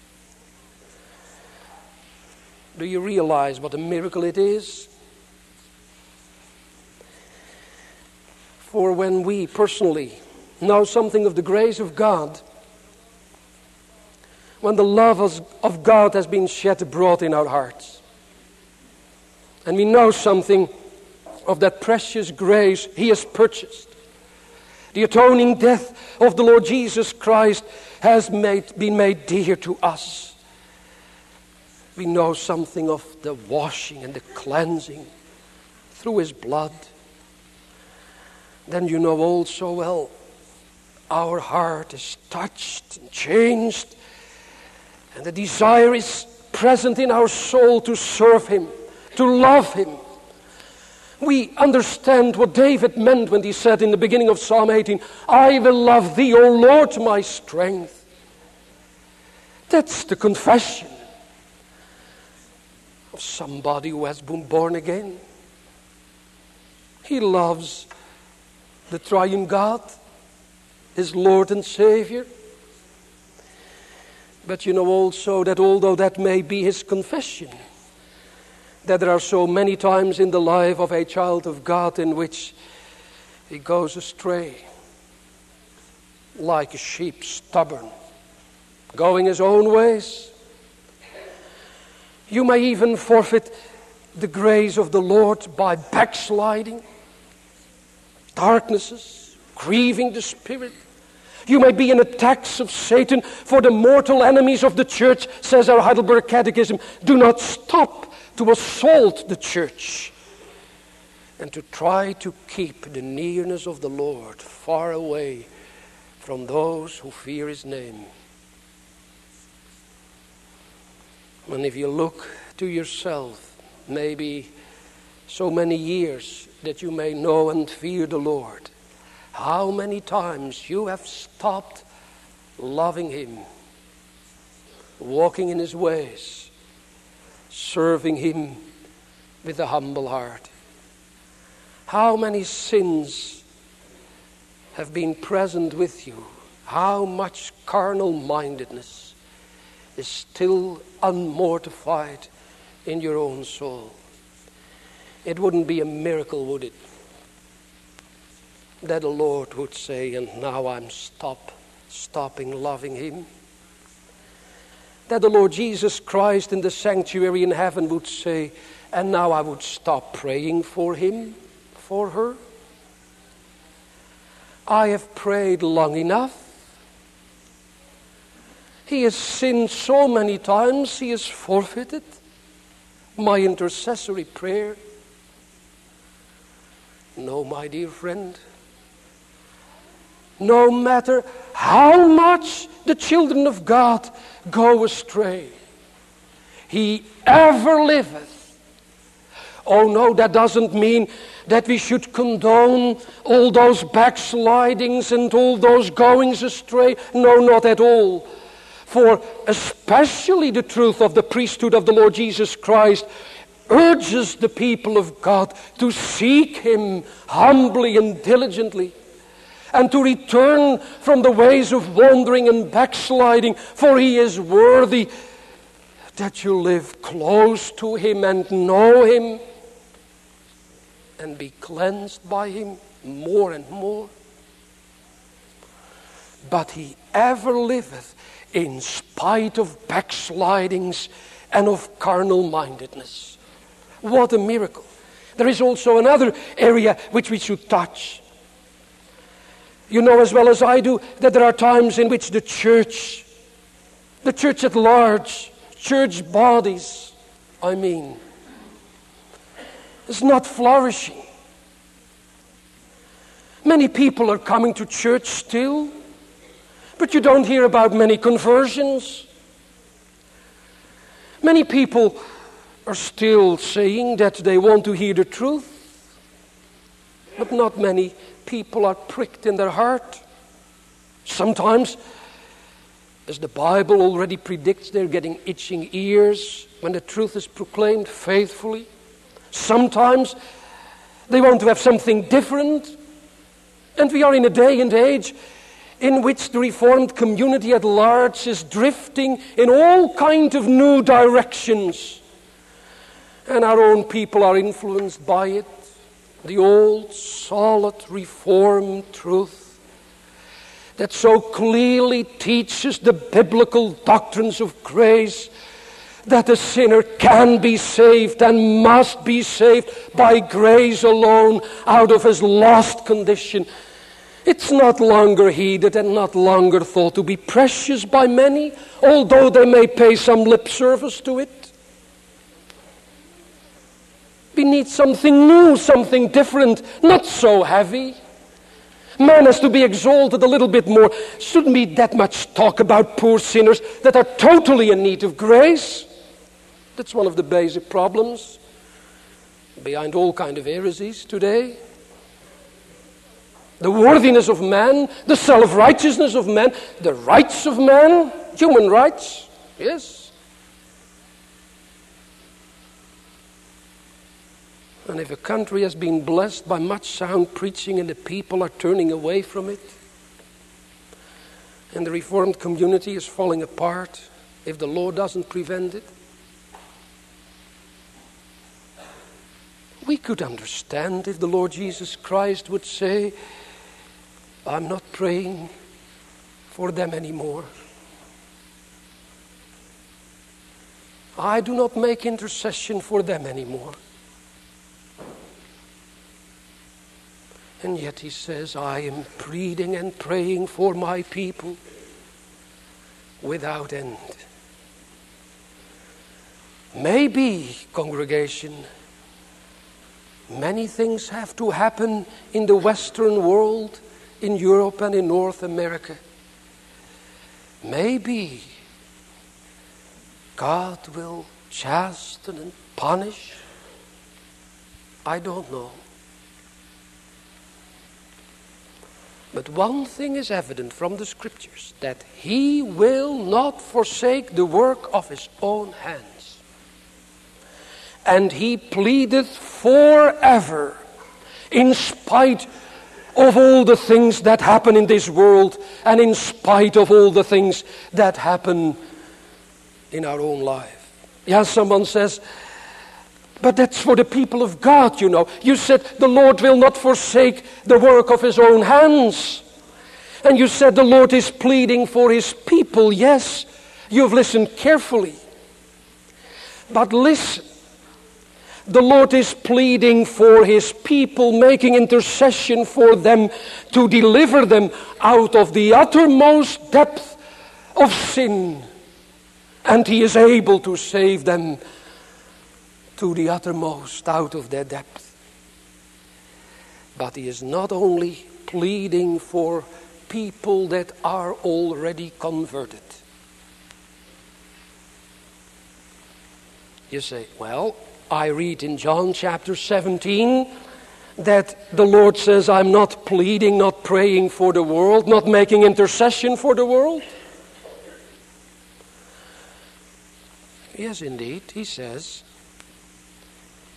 Speaker 1: Do you realize what a miracle it is? For when we personally know something of the grace of God, when the love of God has been shed abroad in our hearts, and we know something of that precious grace he has purchased, the atoning death of the Lord Jesus Christ has been made dear to us. We know something of the washing and the cleansing through his blood. Then you know all so well, our heart is touched and changed, and the desire is present in our soul to serve him, to love him. We understand what David meant when he said in the beginning of Psalm 18, I will love thee, O Lord, my strength. That's the confession of somebody who has been born again. He loves the triune God, his Lord and Savior. But you know also that although that may be his confession, that there are so many times in the life of a child of God in which he goes astray, like a sheep, stubborn, going his own ways. You may even forfeit the grace of the Lord by backsliding, darknesses, grieving the Spirit. You may be in attacks of Satan, for the mortal enemies of the church, says our Heidelberg Catechism, do not stop to assault the church and to try to keep the nearness of the Lord far away from those who fear his name. And if you look to yourself, maybe so many years that you may know and fear the Lord, how many times you have stopped loving him, walking in his ways, serving him with a humble heart. How many sins have been present with you? How much carnal mindedness is still unmortified in your own soul? It wouldn't be a miracle, would it, that the Lord would say, and now I'm stopping loving him? That the Lord Jesus Christ in the sanctuary in heaven would say, and now I would stop praying for him, for her? I have prayed long enough. He has sinned so many times, he has forfeited my intercessory prayer. No, my dear friend, no matter how much the children of God go astray, he ever liveth. Oh no, that doesn't mean that we should condone all those backslidings and all those goings astray. No, not at all. For especially the truth of the priesthood of the Lord Jesus Christ urges the people of God to seek him humbly and diligently, and to return from the ways of wandering and backsliding, for he is worthy that you live close to him and know him and be cleansed by him more and more. But he ever liveth in spite of backslidings and of carnal mindedness. What a miracle. There is also another area which we should touch. You know as well as I do that there are times in which the church at large, church bodies, is not flourishing. Many people are coming to church still, but you don't hear about many conversions. Many people are still saying that they want to hear the truth, but not many people are pricked in their heart. Sometimes, as the Bible already predicts, they're getting itching ears when the truth is proclaimed faithfully. Sometimes they want to have something different. And we are in a day and age in which the Reformed community at large is drifting in all kinds of new directions. And our own people are influenced by it. The old, solid, Reformed truth that so clearly teaches the biblical doctrines of grace, that a sinner can be saved and must be saved by grace alone out of his lost condition. It's not longer heeded and not longer thought to be precious by many, although they may pay some lip service to it. We need something new, something different, not so heavy. Man has to be exalted a little bit more. Shouldn't be that much talk about poor sinners that are totally in need of grace. That's one of the basic problems behind all kinds of heresies today. The worthiness of man, the self-righteousness of man, the rights of man, human rights, yes. And if a country has been blessed by much sound preaching and the people are turning away from it, and the Reformed community is falling apart, if the Lord doesn't prevent it, we could understand if the Lord Jesus Christ would say, I'm not praying for them anymore. I do not make intercession for them anymore. And yet he says, I am pleading and praying for my people without end. Maybe, congregation, many things have to happen in the Western world, in Europe and in North America. Maybe God will chasten and punish. I don't know. But one thing is evident from the Scriptures, that he will not forsake the work of his own hands. And he pleadeth forever, in spite of all the things that happen in this world, and in spite of all the things that happen in our own life. Yeah, someone says, but that's for the people of God, you know. You said the Lord will not forsake the work of his own hands. And you said the Lord is pleading for his people. Yes, you've listened carefully. But listen, the Lord is pleading for his people, making intercession for them to deliver them out of the uttermost depth of sin. And he is able to save them to the uttermost out of their depth. But he is not only pleading for people that are already converted. You say, well, I read in John chapter 17 that the Lord says, I'm not pleading, not praying for the world, not making intercession for the world. Yes, indeed, he says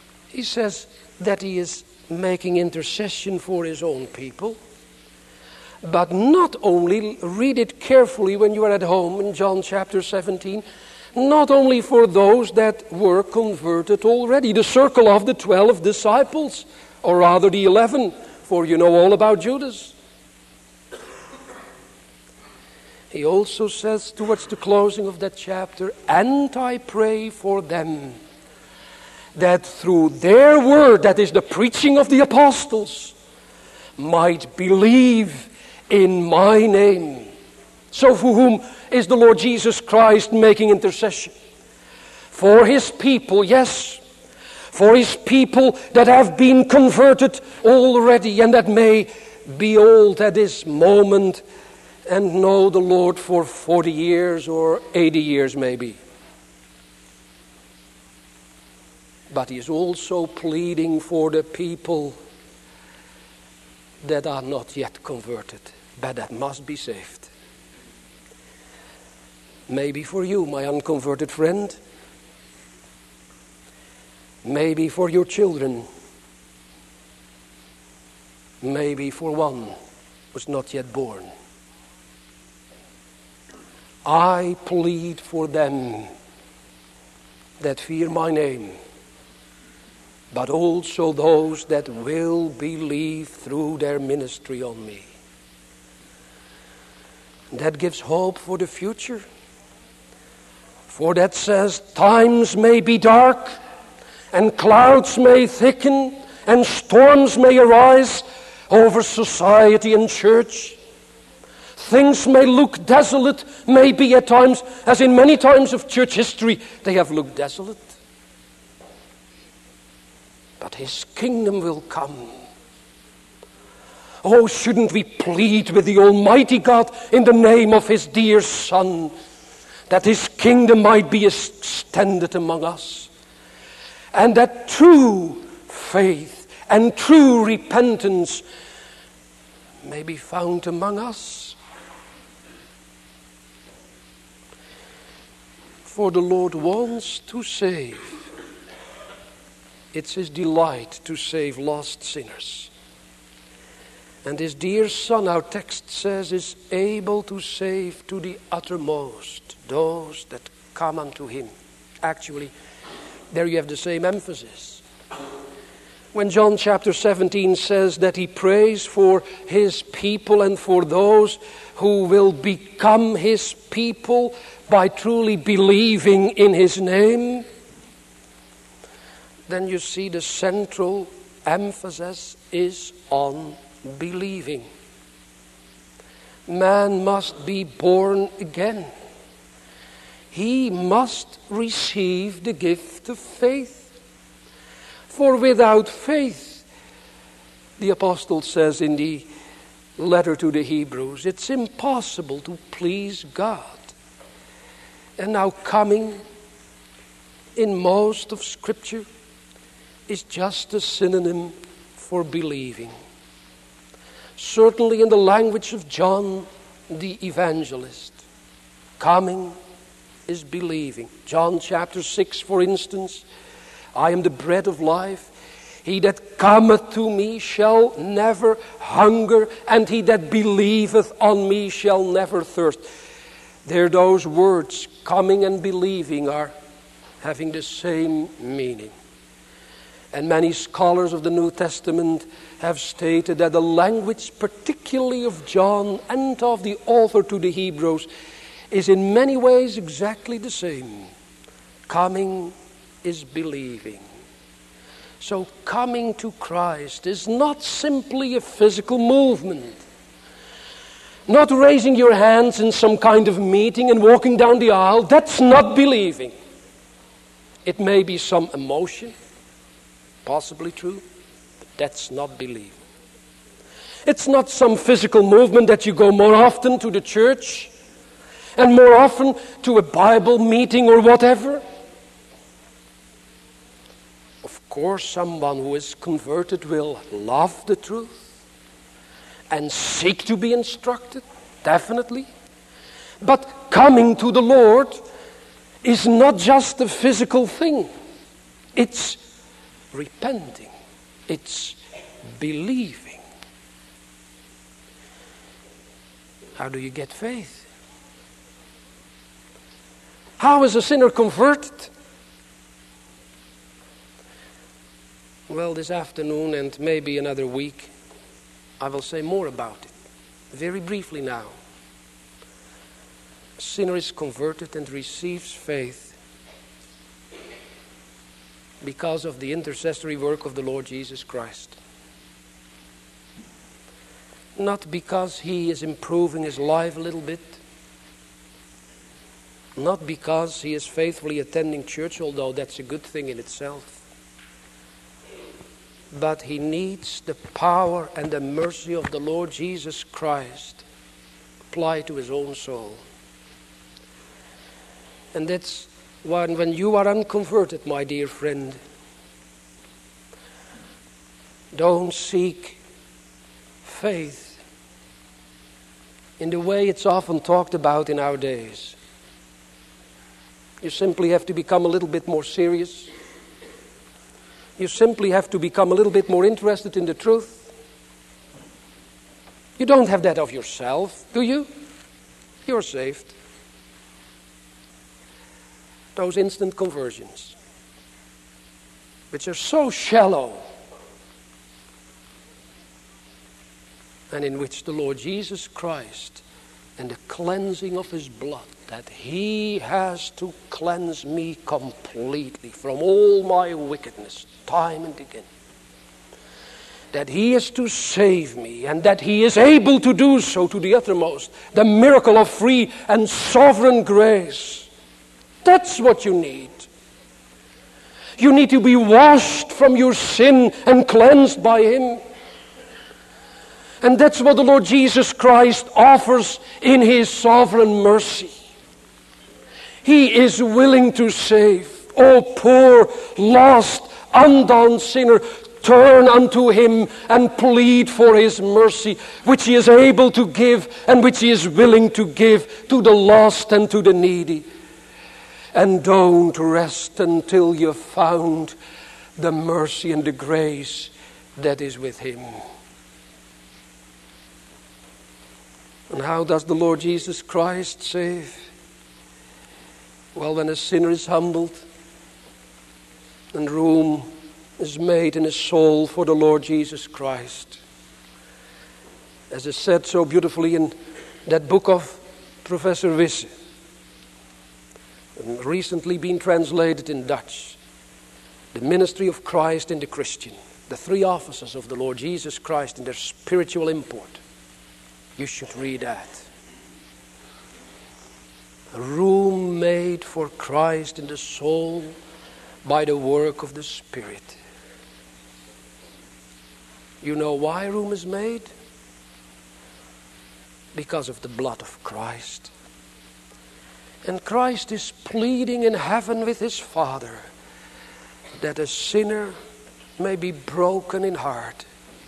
Speaker 1: that he is making intercession for his own people. But not only, read it carefully when you are at home in John chapter 17, not only for those that were converted already, the circle of the 12 disciples, or rather the 11, for you know all about Judas. He also says towards the closing of that chapter, and I pray for them, that through their word, that is the preaching of the apostles, might believe in my name. So for whom is the Lord Jesus Christ making intercession? For his people, yes. For his people that have been converted already and that may be old at this moment and know the Lord for 40 years or 80 years maybe. But he is also pleading for the people that are not yet converted, but that must be saved. Maybe for you, my unconverted friend. Maybe for your children. Maybe for one who's not yet born. I plead for them that fear my name, but also those that will believe through their ministry on me. That gives hope for the future. For that says, times may be dark, and clouds may thicken, and storms may arise over society and church. Things may look desolate, maybe at times, as in many times of church history, they have looked desolate. But his kingdom will come. Oh, shouldn't we plead with the Almighty God in the name of his dear Son, that his kingdom might be extended among us, and that true faith and true repentance may be found among us. For the Lord wants to save. It's his delight to save lost sinners. And his dear Son, our text says, is able to save to the uttermost those that come unto him. Actually, there you have the same emphasis. When John chapter 17 says that he prays for his people and for those who will become his people by truly believing in his name, then you see the central emphasis is on believing. Man must be born again. He must receive the gift of faith. For without faith, the apostle says in the letter to the Hebrews, it's impossible to please God. And now coming in most of Scripture is just a synonym for believing. Certainly in the language of John the evangelist, coming is believing. John chapter 6, for instance, I am the bread of life. He that cometh to me shall never hunger, and he that believeth on me shall never thirst. There those words, coming and believing, are having the same meaning. And many scholars of the New Testament have stated that the language, particularly of John and of the author to the Hebrews, is in many ways exactly the same. Coming is believing. So coming to Christ is not simply a physical movement. Not raising your hands in some kind of meeting and walking down the aisle. That's not believing. It may be some emotion, possibly true, but that's not believing. It's not some physical movement that you go more often to the church and more often to a Bible meeting or whatever. Of course, someone who is converted will love the truth and seek to be instructed, definitely. But coming to the Lord is not just a physical thing. It's repenting. It's believing. How do you get faith? How is a sinner converted? Well, this afternoon and maybe another week, I will say more about it. Very briefly now. A sinner is converted and receives faith because of the intercessory work of the Lord Jesus Christ. Not because he is improving his life a little bit. Not because he is faithfully attending church, although that's a good thing in itself. But he needs the power and the mercy of the Lord Jesus Christ applied to his own soul. And that's why when you are unconverted, my dear friend, don't seek faith in the way it's often talked about in our days. You simply have to become a little bit more serious. You simply have to become a little bit more interested in the truth. You don't have that of yourself, do you? You're saved. Those instant conversions, which are so shallow, and in which the Lord Jesus Christ and the cleansing of his blood, that he has to cleanse me completely from all my wickedness, time and again. That he is to save me, and that he is able to do so to the uttermost. The miracle of free and sovereign grace. That's what you need. You need to be washed from your sin and cleansed by him. And that's what the Lord Jesus Christ offers in his sovereign mercy. He is willing to save. Oh, poor, lost, undone sinner, turn unto him and plead for his mercy, which he is able to give and which he is willing to give to the lost and to the needy. And don't rest until you've found the mercy and the grace that is with him. And how does the Lord Jesus Christ save? Well, when a sinner is humbled and room is made in his soul for the Lord Jesus Christ. As is said so beautifully in that book of Professor Wisse, recently been translated in Dutch, The Ministry of Christ in the Christian, the three offices of the Lord Jesus Christ and their spiritual import. You should read that. A room made for Christ in the soul by the work of the Spirit. You know why room is made? Because of the blood of Christ. And Christ is pleading in heaven with his Father that a sinner may be broken in heart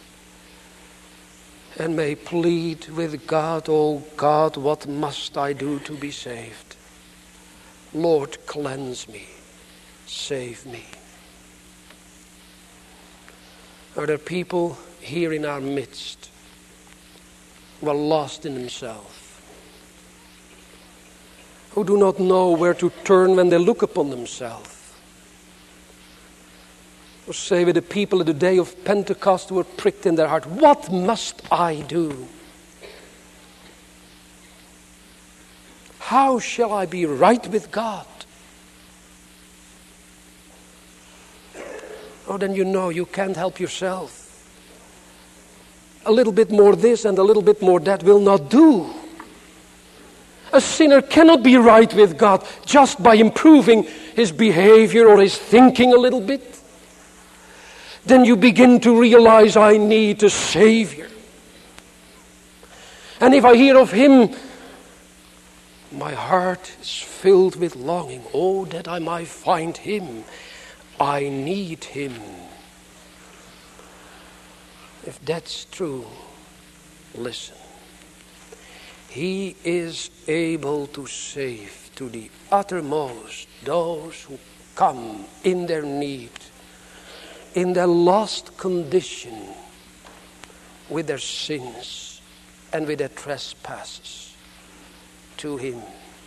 Speaker 1: and may plead with God, oh God, what must I do to be saved? Lord, cleanse me, save me. Are there people here in our midst who are lost in themselves, who do not know where to turn when they look upon themselves? Or say with the people of the day of Pentecost who were pricked in their heart, what must I do? How shall I be right with God? Oh, then you know you can't help yourself. A little bit more this and a little bit more that will not do. A sinner cannot be right with God just by improving his behavior or his thinking a little bit. Then you begin to realize I need a Savior. And if I hear of him, my heart is filled with longing. Oh, that I might find him. I need him. If that's true, listen. He is able to save to the uttermost those who come in their need, in their lost condition with their sins, and with their trespasses to him.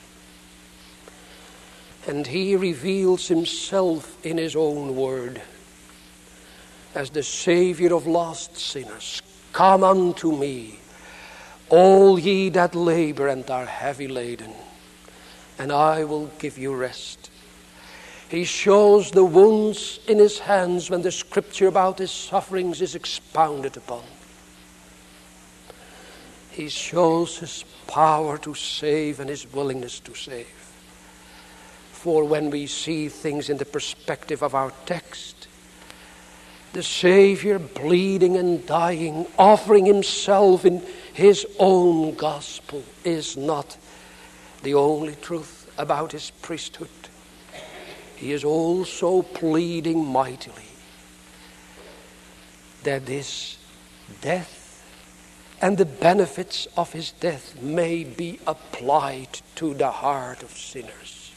Speaker 1: And he reveals himself in his own word as the Savior of lost sinners. Come unto me, all ye that labor and are heavy laden, and I will give you rest. He shows the wounds in his hands when the scripture about his sufferings is expounded upon. He shows his power to save and his willingness to save. For when we see things in the perspective of our text, the Savior bleeding and dying, offering himself in his own gospel, is not the only truth about his priesthood. He is also pleading mightily that his death and the benefits of his death may be applied to the heart of sinners.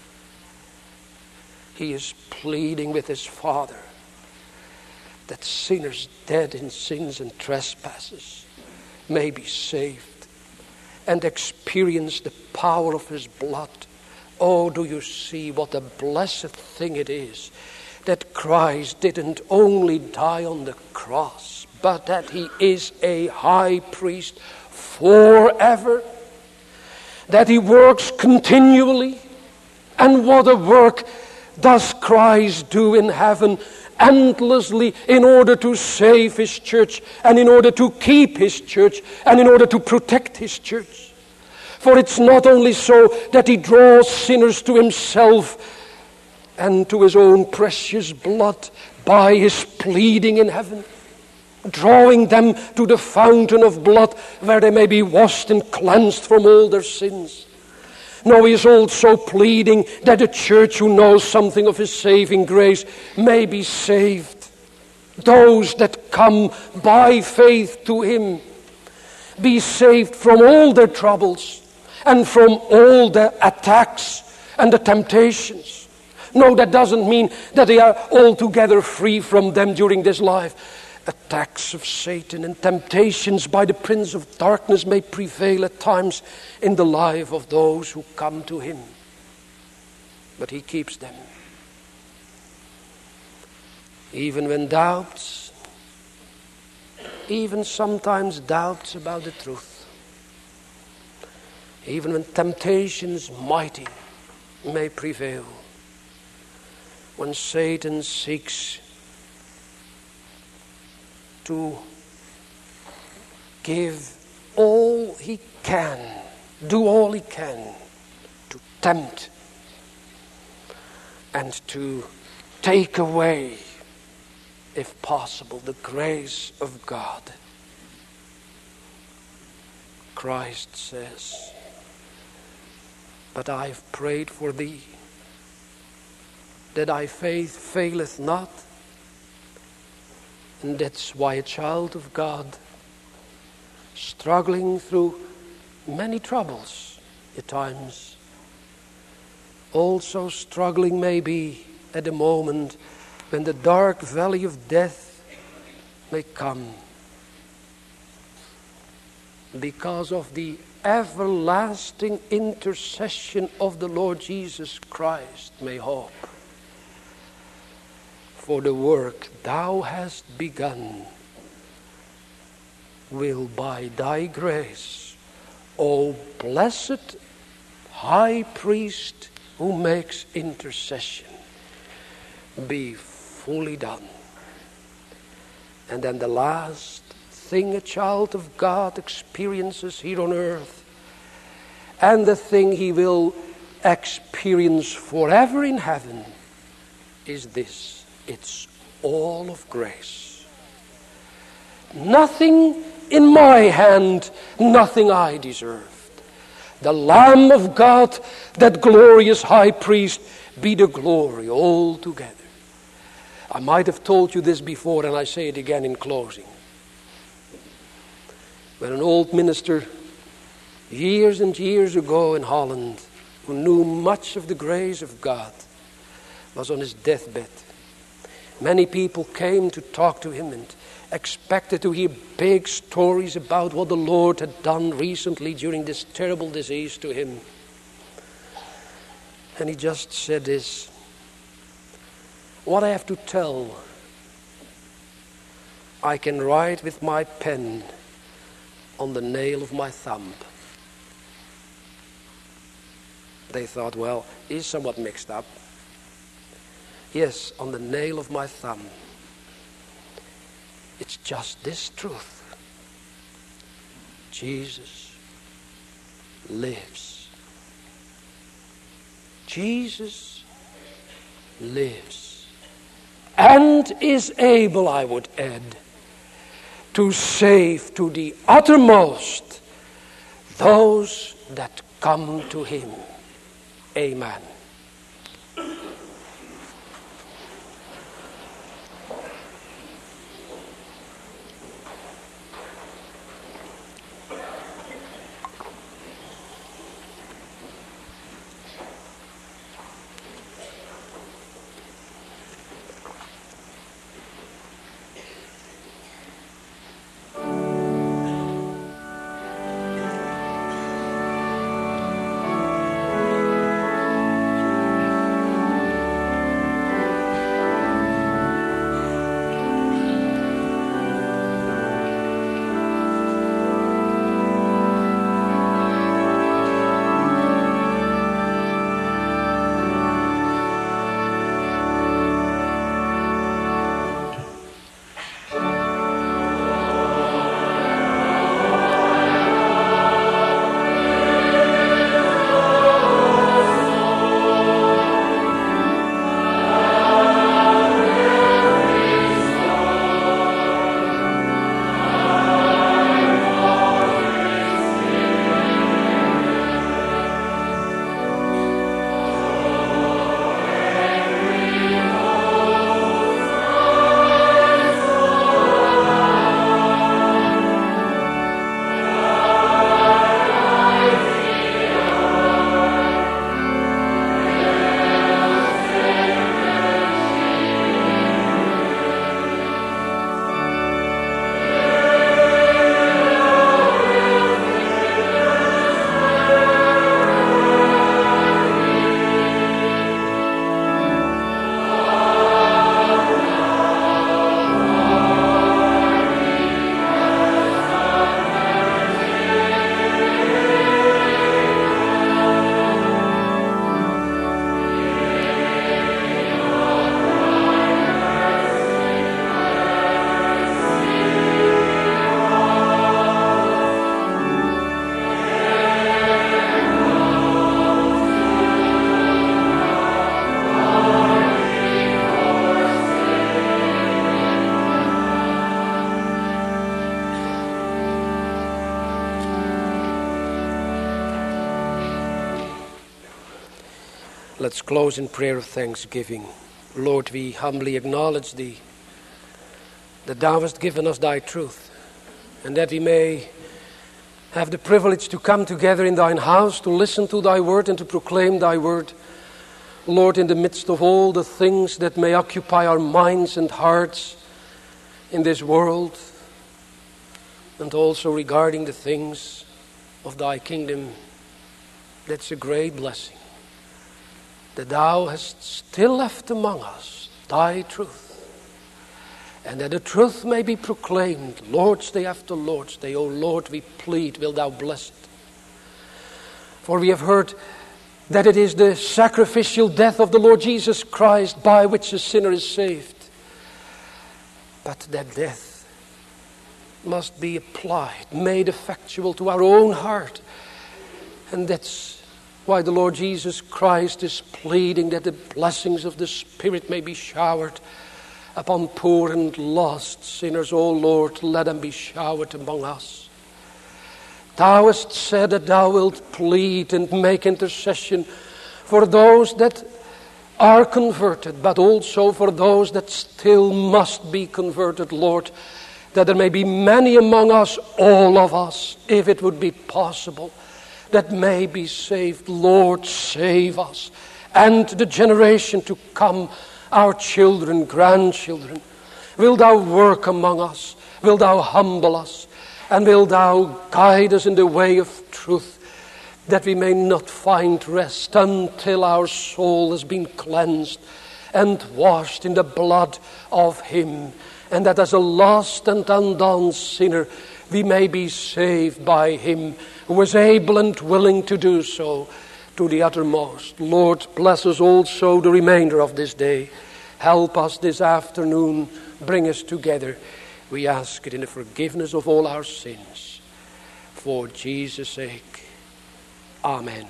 Speaker 1: He is pleading with his Father that sinners dead in sins and trespasses may be saved and experience the power of his blood. Oh, do you see what a blessed thing it is that Christ didn't only die on the cross, but that he is a high priest forever, that he works continually. And what a work does Christ do in heaven endlessly in order to save his church and in order to keep his church and in order to protect his church. For it's not only so that he draws sinners to himself and to his own precious blood by his pleading in heaven, drawing them to the fountain of blood where they may be washed and cleansed from all their sins. No, he is also pleading that the church who knows something of his saving grace may be saved. Those that come by faith to him be saved from all their troubles and from all the attacks and the temptations. No, that doesn't mean that they are altogether free from them during this life. Attacks of Satan and temptations by the prince of darkness may prevail at times in the life of those who come to him. But he keeps them. Even when doubts, even sometimes doubts about the truth, even when temptations mighty may prevail, when Satan seeks to give all he can, do all he can to tempt and to take away, if possible, the grace of God. Christ says, "But I have prayed for thee, that thy faith faileth not." And that's why a child of God, struggling through many troubles at times, also struggling maybe at a moment when the dark valley of death may come, because of the everlasting intercession of the Lord Jesus Christ, may hope. For the work thou hast begun will by thy grace, O blessed high priest who makes intercession, be fully done. And then the last thing a child of God experiences here on earth, and the thing he will experience forever in heaven, is this: it's all of grace. Nothing in my hand, nothing I deserved. The Lamb of God, that glorious high priest, be the glory altogether. I might have told you this before, and I say it again in closing. When an old minister years and years ago in Holland, who knew much of the grace of God, was on his deathbed, many people came to talk to him and expected to hear big stories about what the Lord had done recently during this terrible disease to him. And he just said this: what I have to tell, I can write with my pen on the nail of my thumb. They thought, well, he's somewhat mixed up. Yes, on the nail of my thumb. It's just this truth. Jesus lives. Jesus lives. And is able, I would add, to save to the uttermost those that come to him. Amen. Let's close in prayer of thanksgiving. Lord, we humbly acknowledge Thee, that Thou hast given us Thy truth, and that we may have the privilege to come together in Thine house, to listen to Thy word and to proclaim Thy word. Lord, in the midst of all the things that may occupy our minds and hearts in this world, and also regarding the things of Thy kingdom, that's a great blessing, that Thou hast still left among us Thy truth, and that the truth may be proclaimed Lord's Day after Lord's Day. O Lord, we plead, wilt Thou bless it. For we have heard that it is the sacrificial death of the Lord Jesus Christ by which a sinner is saved. But that death must be applied, made effectual to our own heart. And that's why the Lord Jesus Christ is pleading that the blessings of the Spirit may be showered upon poor and lost sinners. O Lord, let them be showered among us. Thou hast said that Thou wilt plead and make intercession for those that are converted, but also for those that still must be converted, Lord, that there may be many among us, all of us, if it would be possible, that may be saved. Lord, save us and the generation to come, our children, grandchildren. Will Thou work among us Wilt thou humble us, and wilt thou guide us in the way of truth, that we may not find rest until our soul has been cleansed and washed in the blood of him, and that as a lost and undone sinner we may be saved by him who was able and willing to do so to the uttermost. Lord, bless us also the remainder of this day. Help us this afternoon. Bring us together. We ask it in the forgiveness of all our sins. For Jesus' sake. Amen.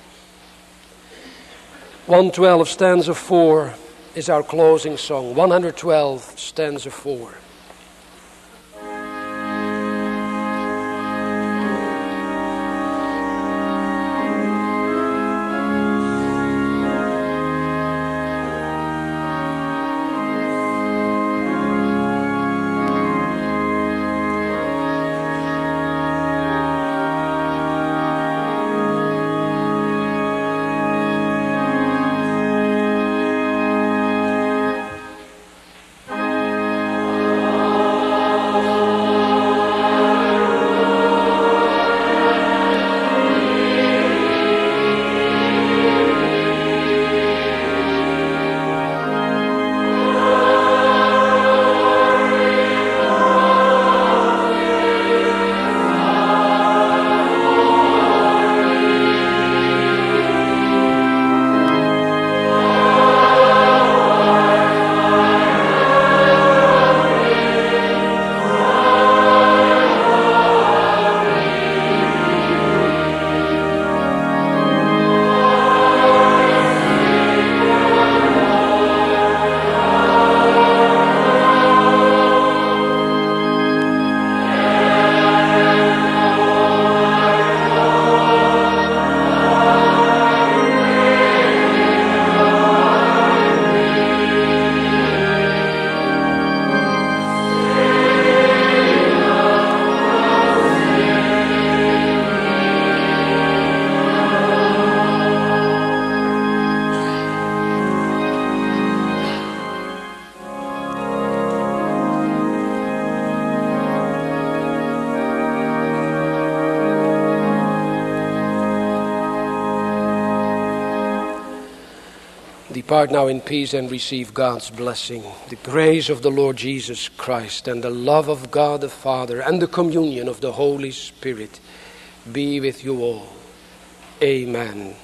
Speaker 1: 112 stanza 4 is our closing song. 112 stanza 4. Depart now in peace and receive God's blessing. The grace of the Lord Jesus Christ and the love of God the Father and the communion of the Holy Spirit be with you all. Amen.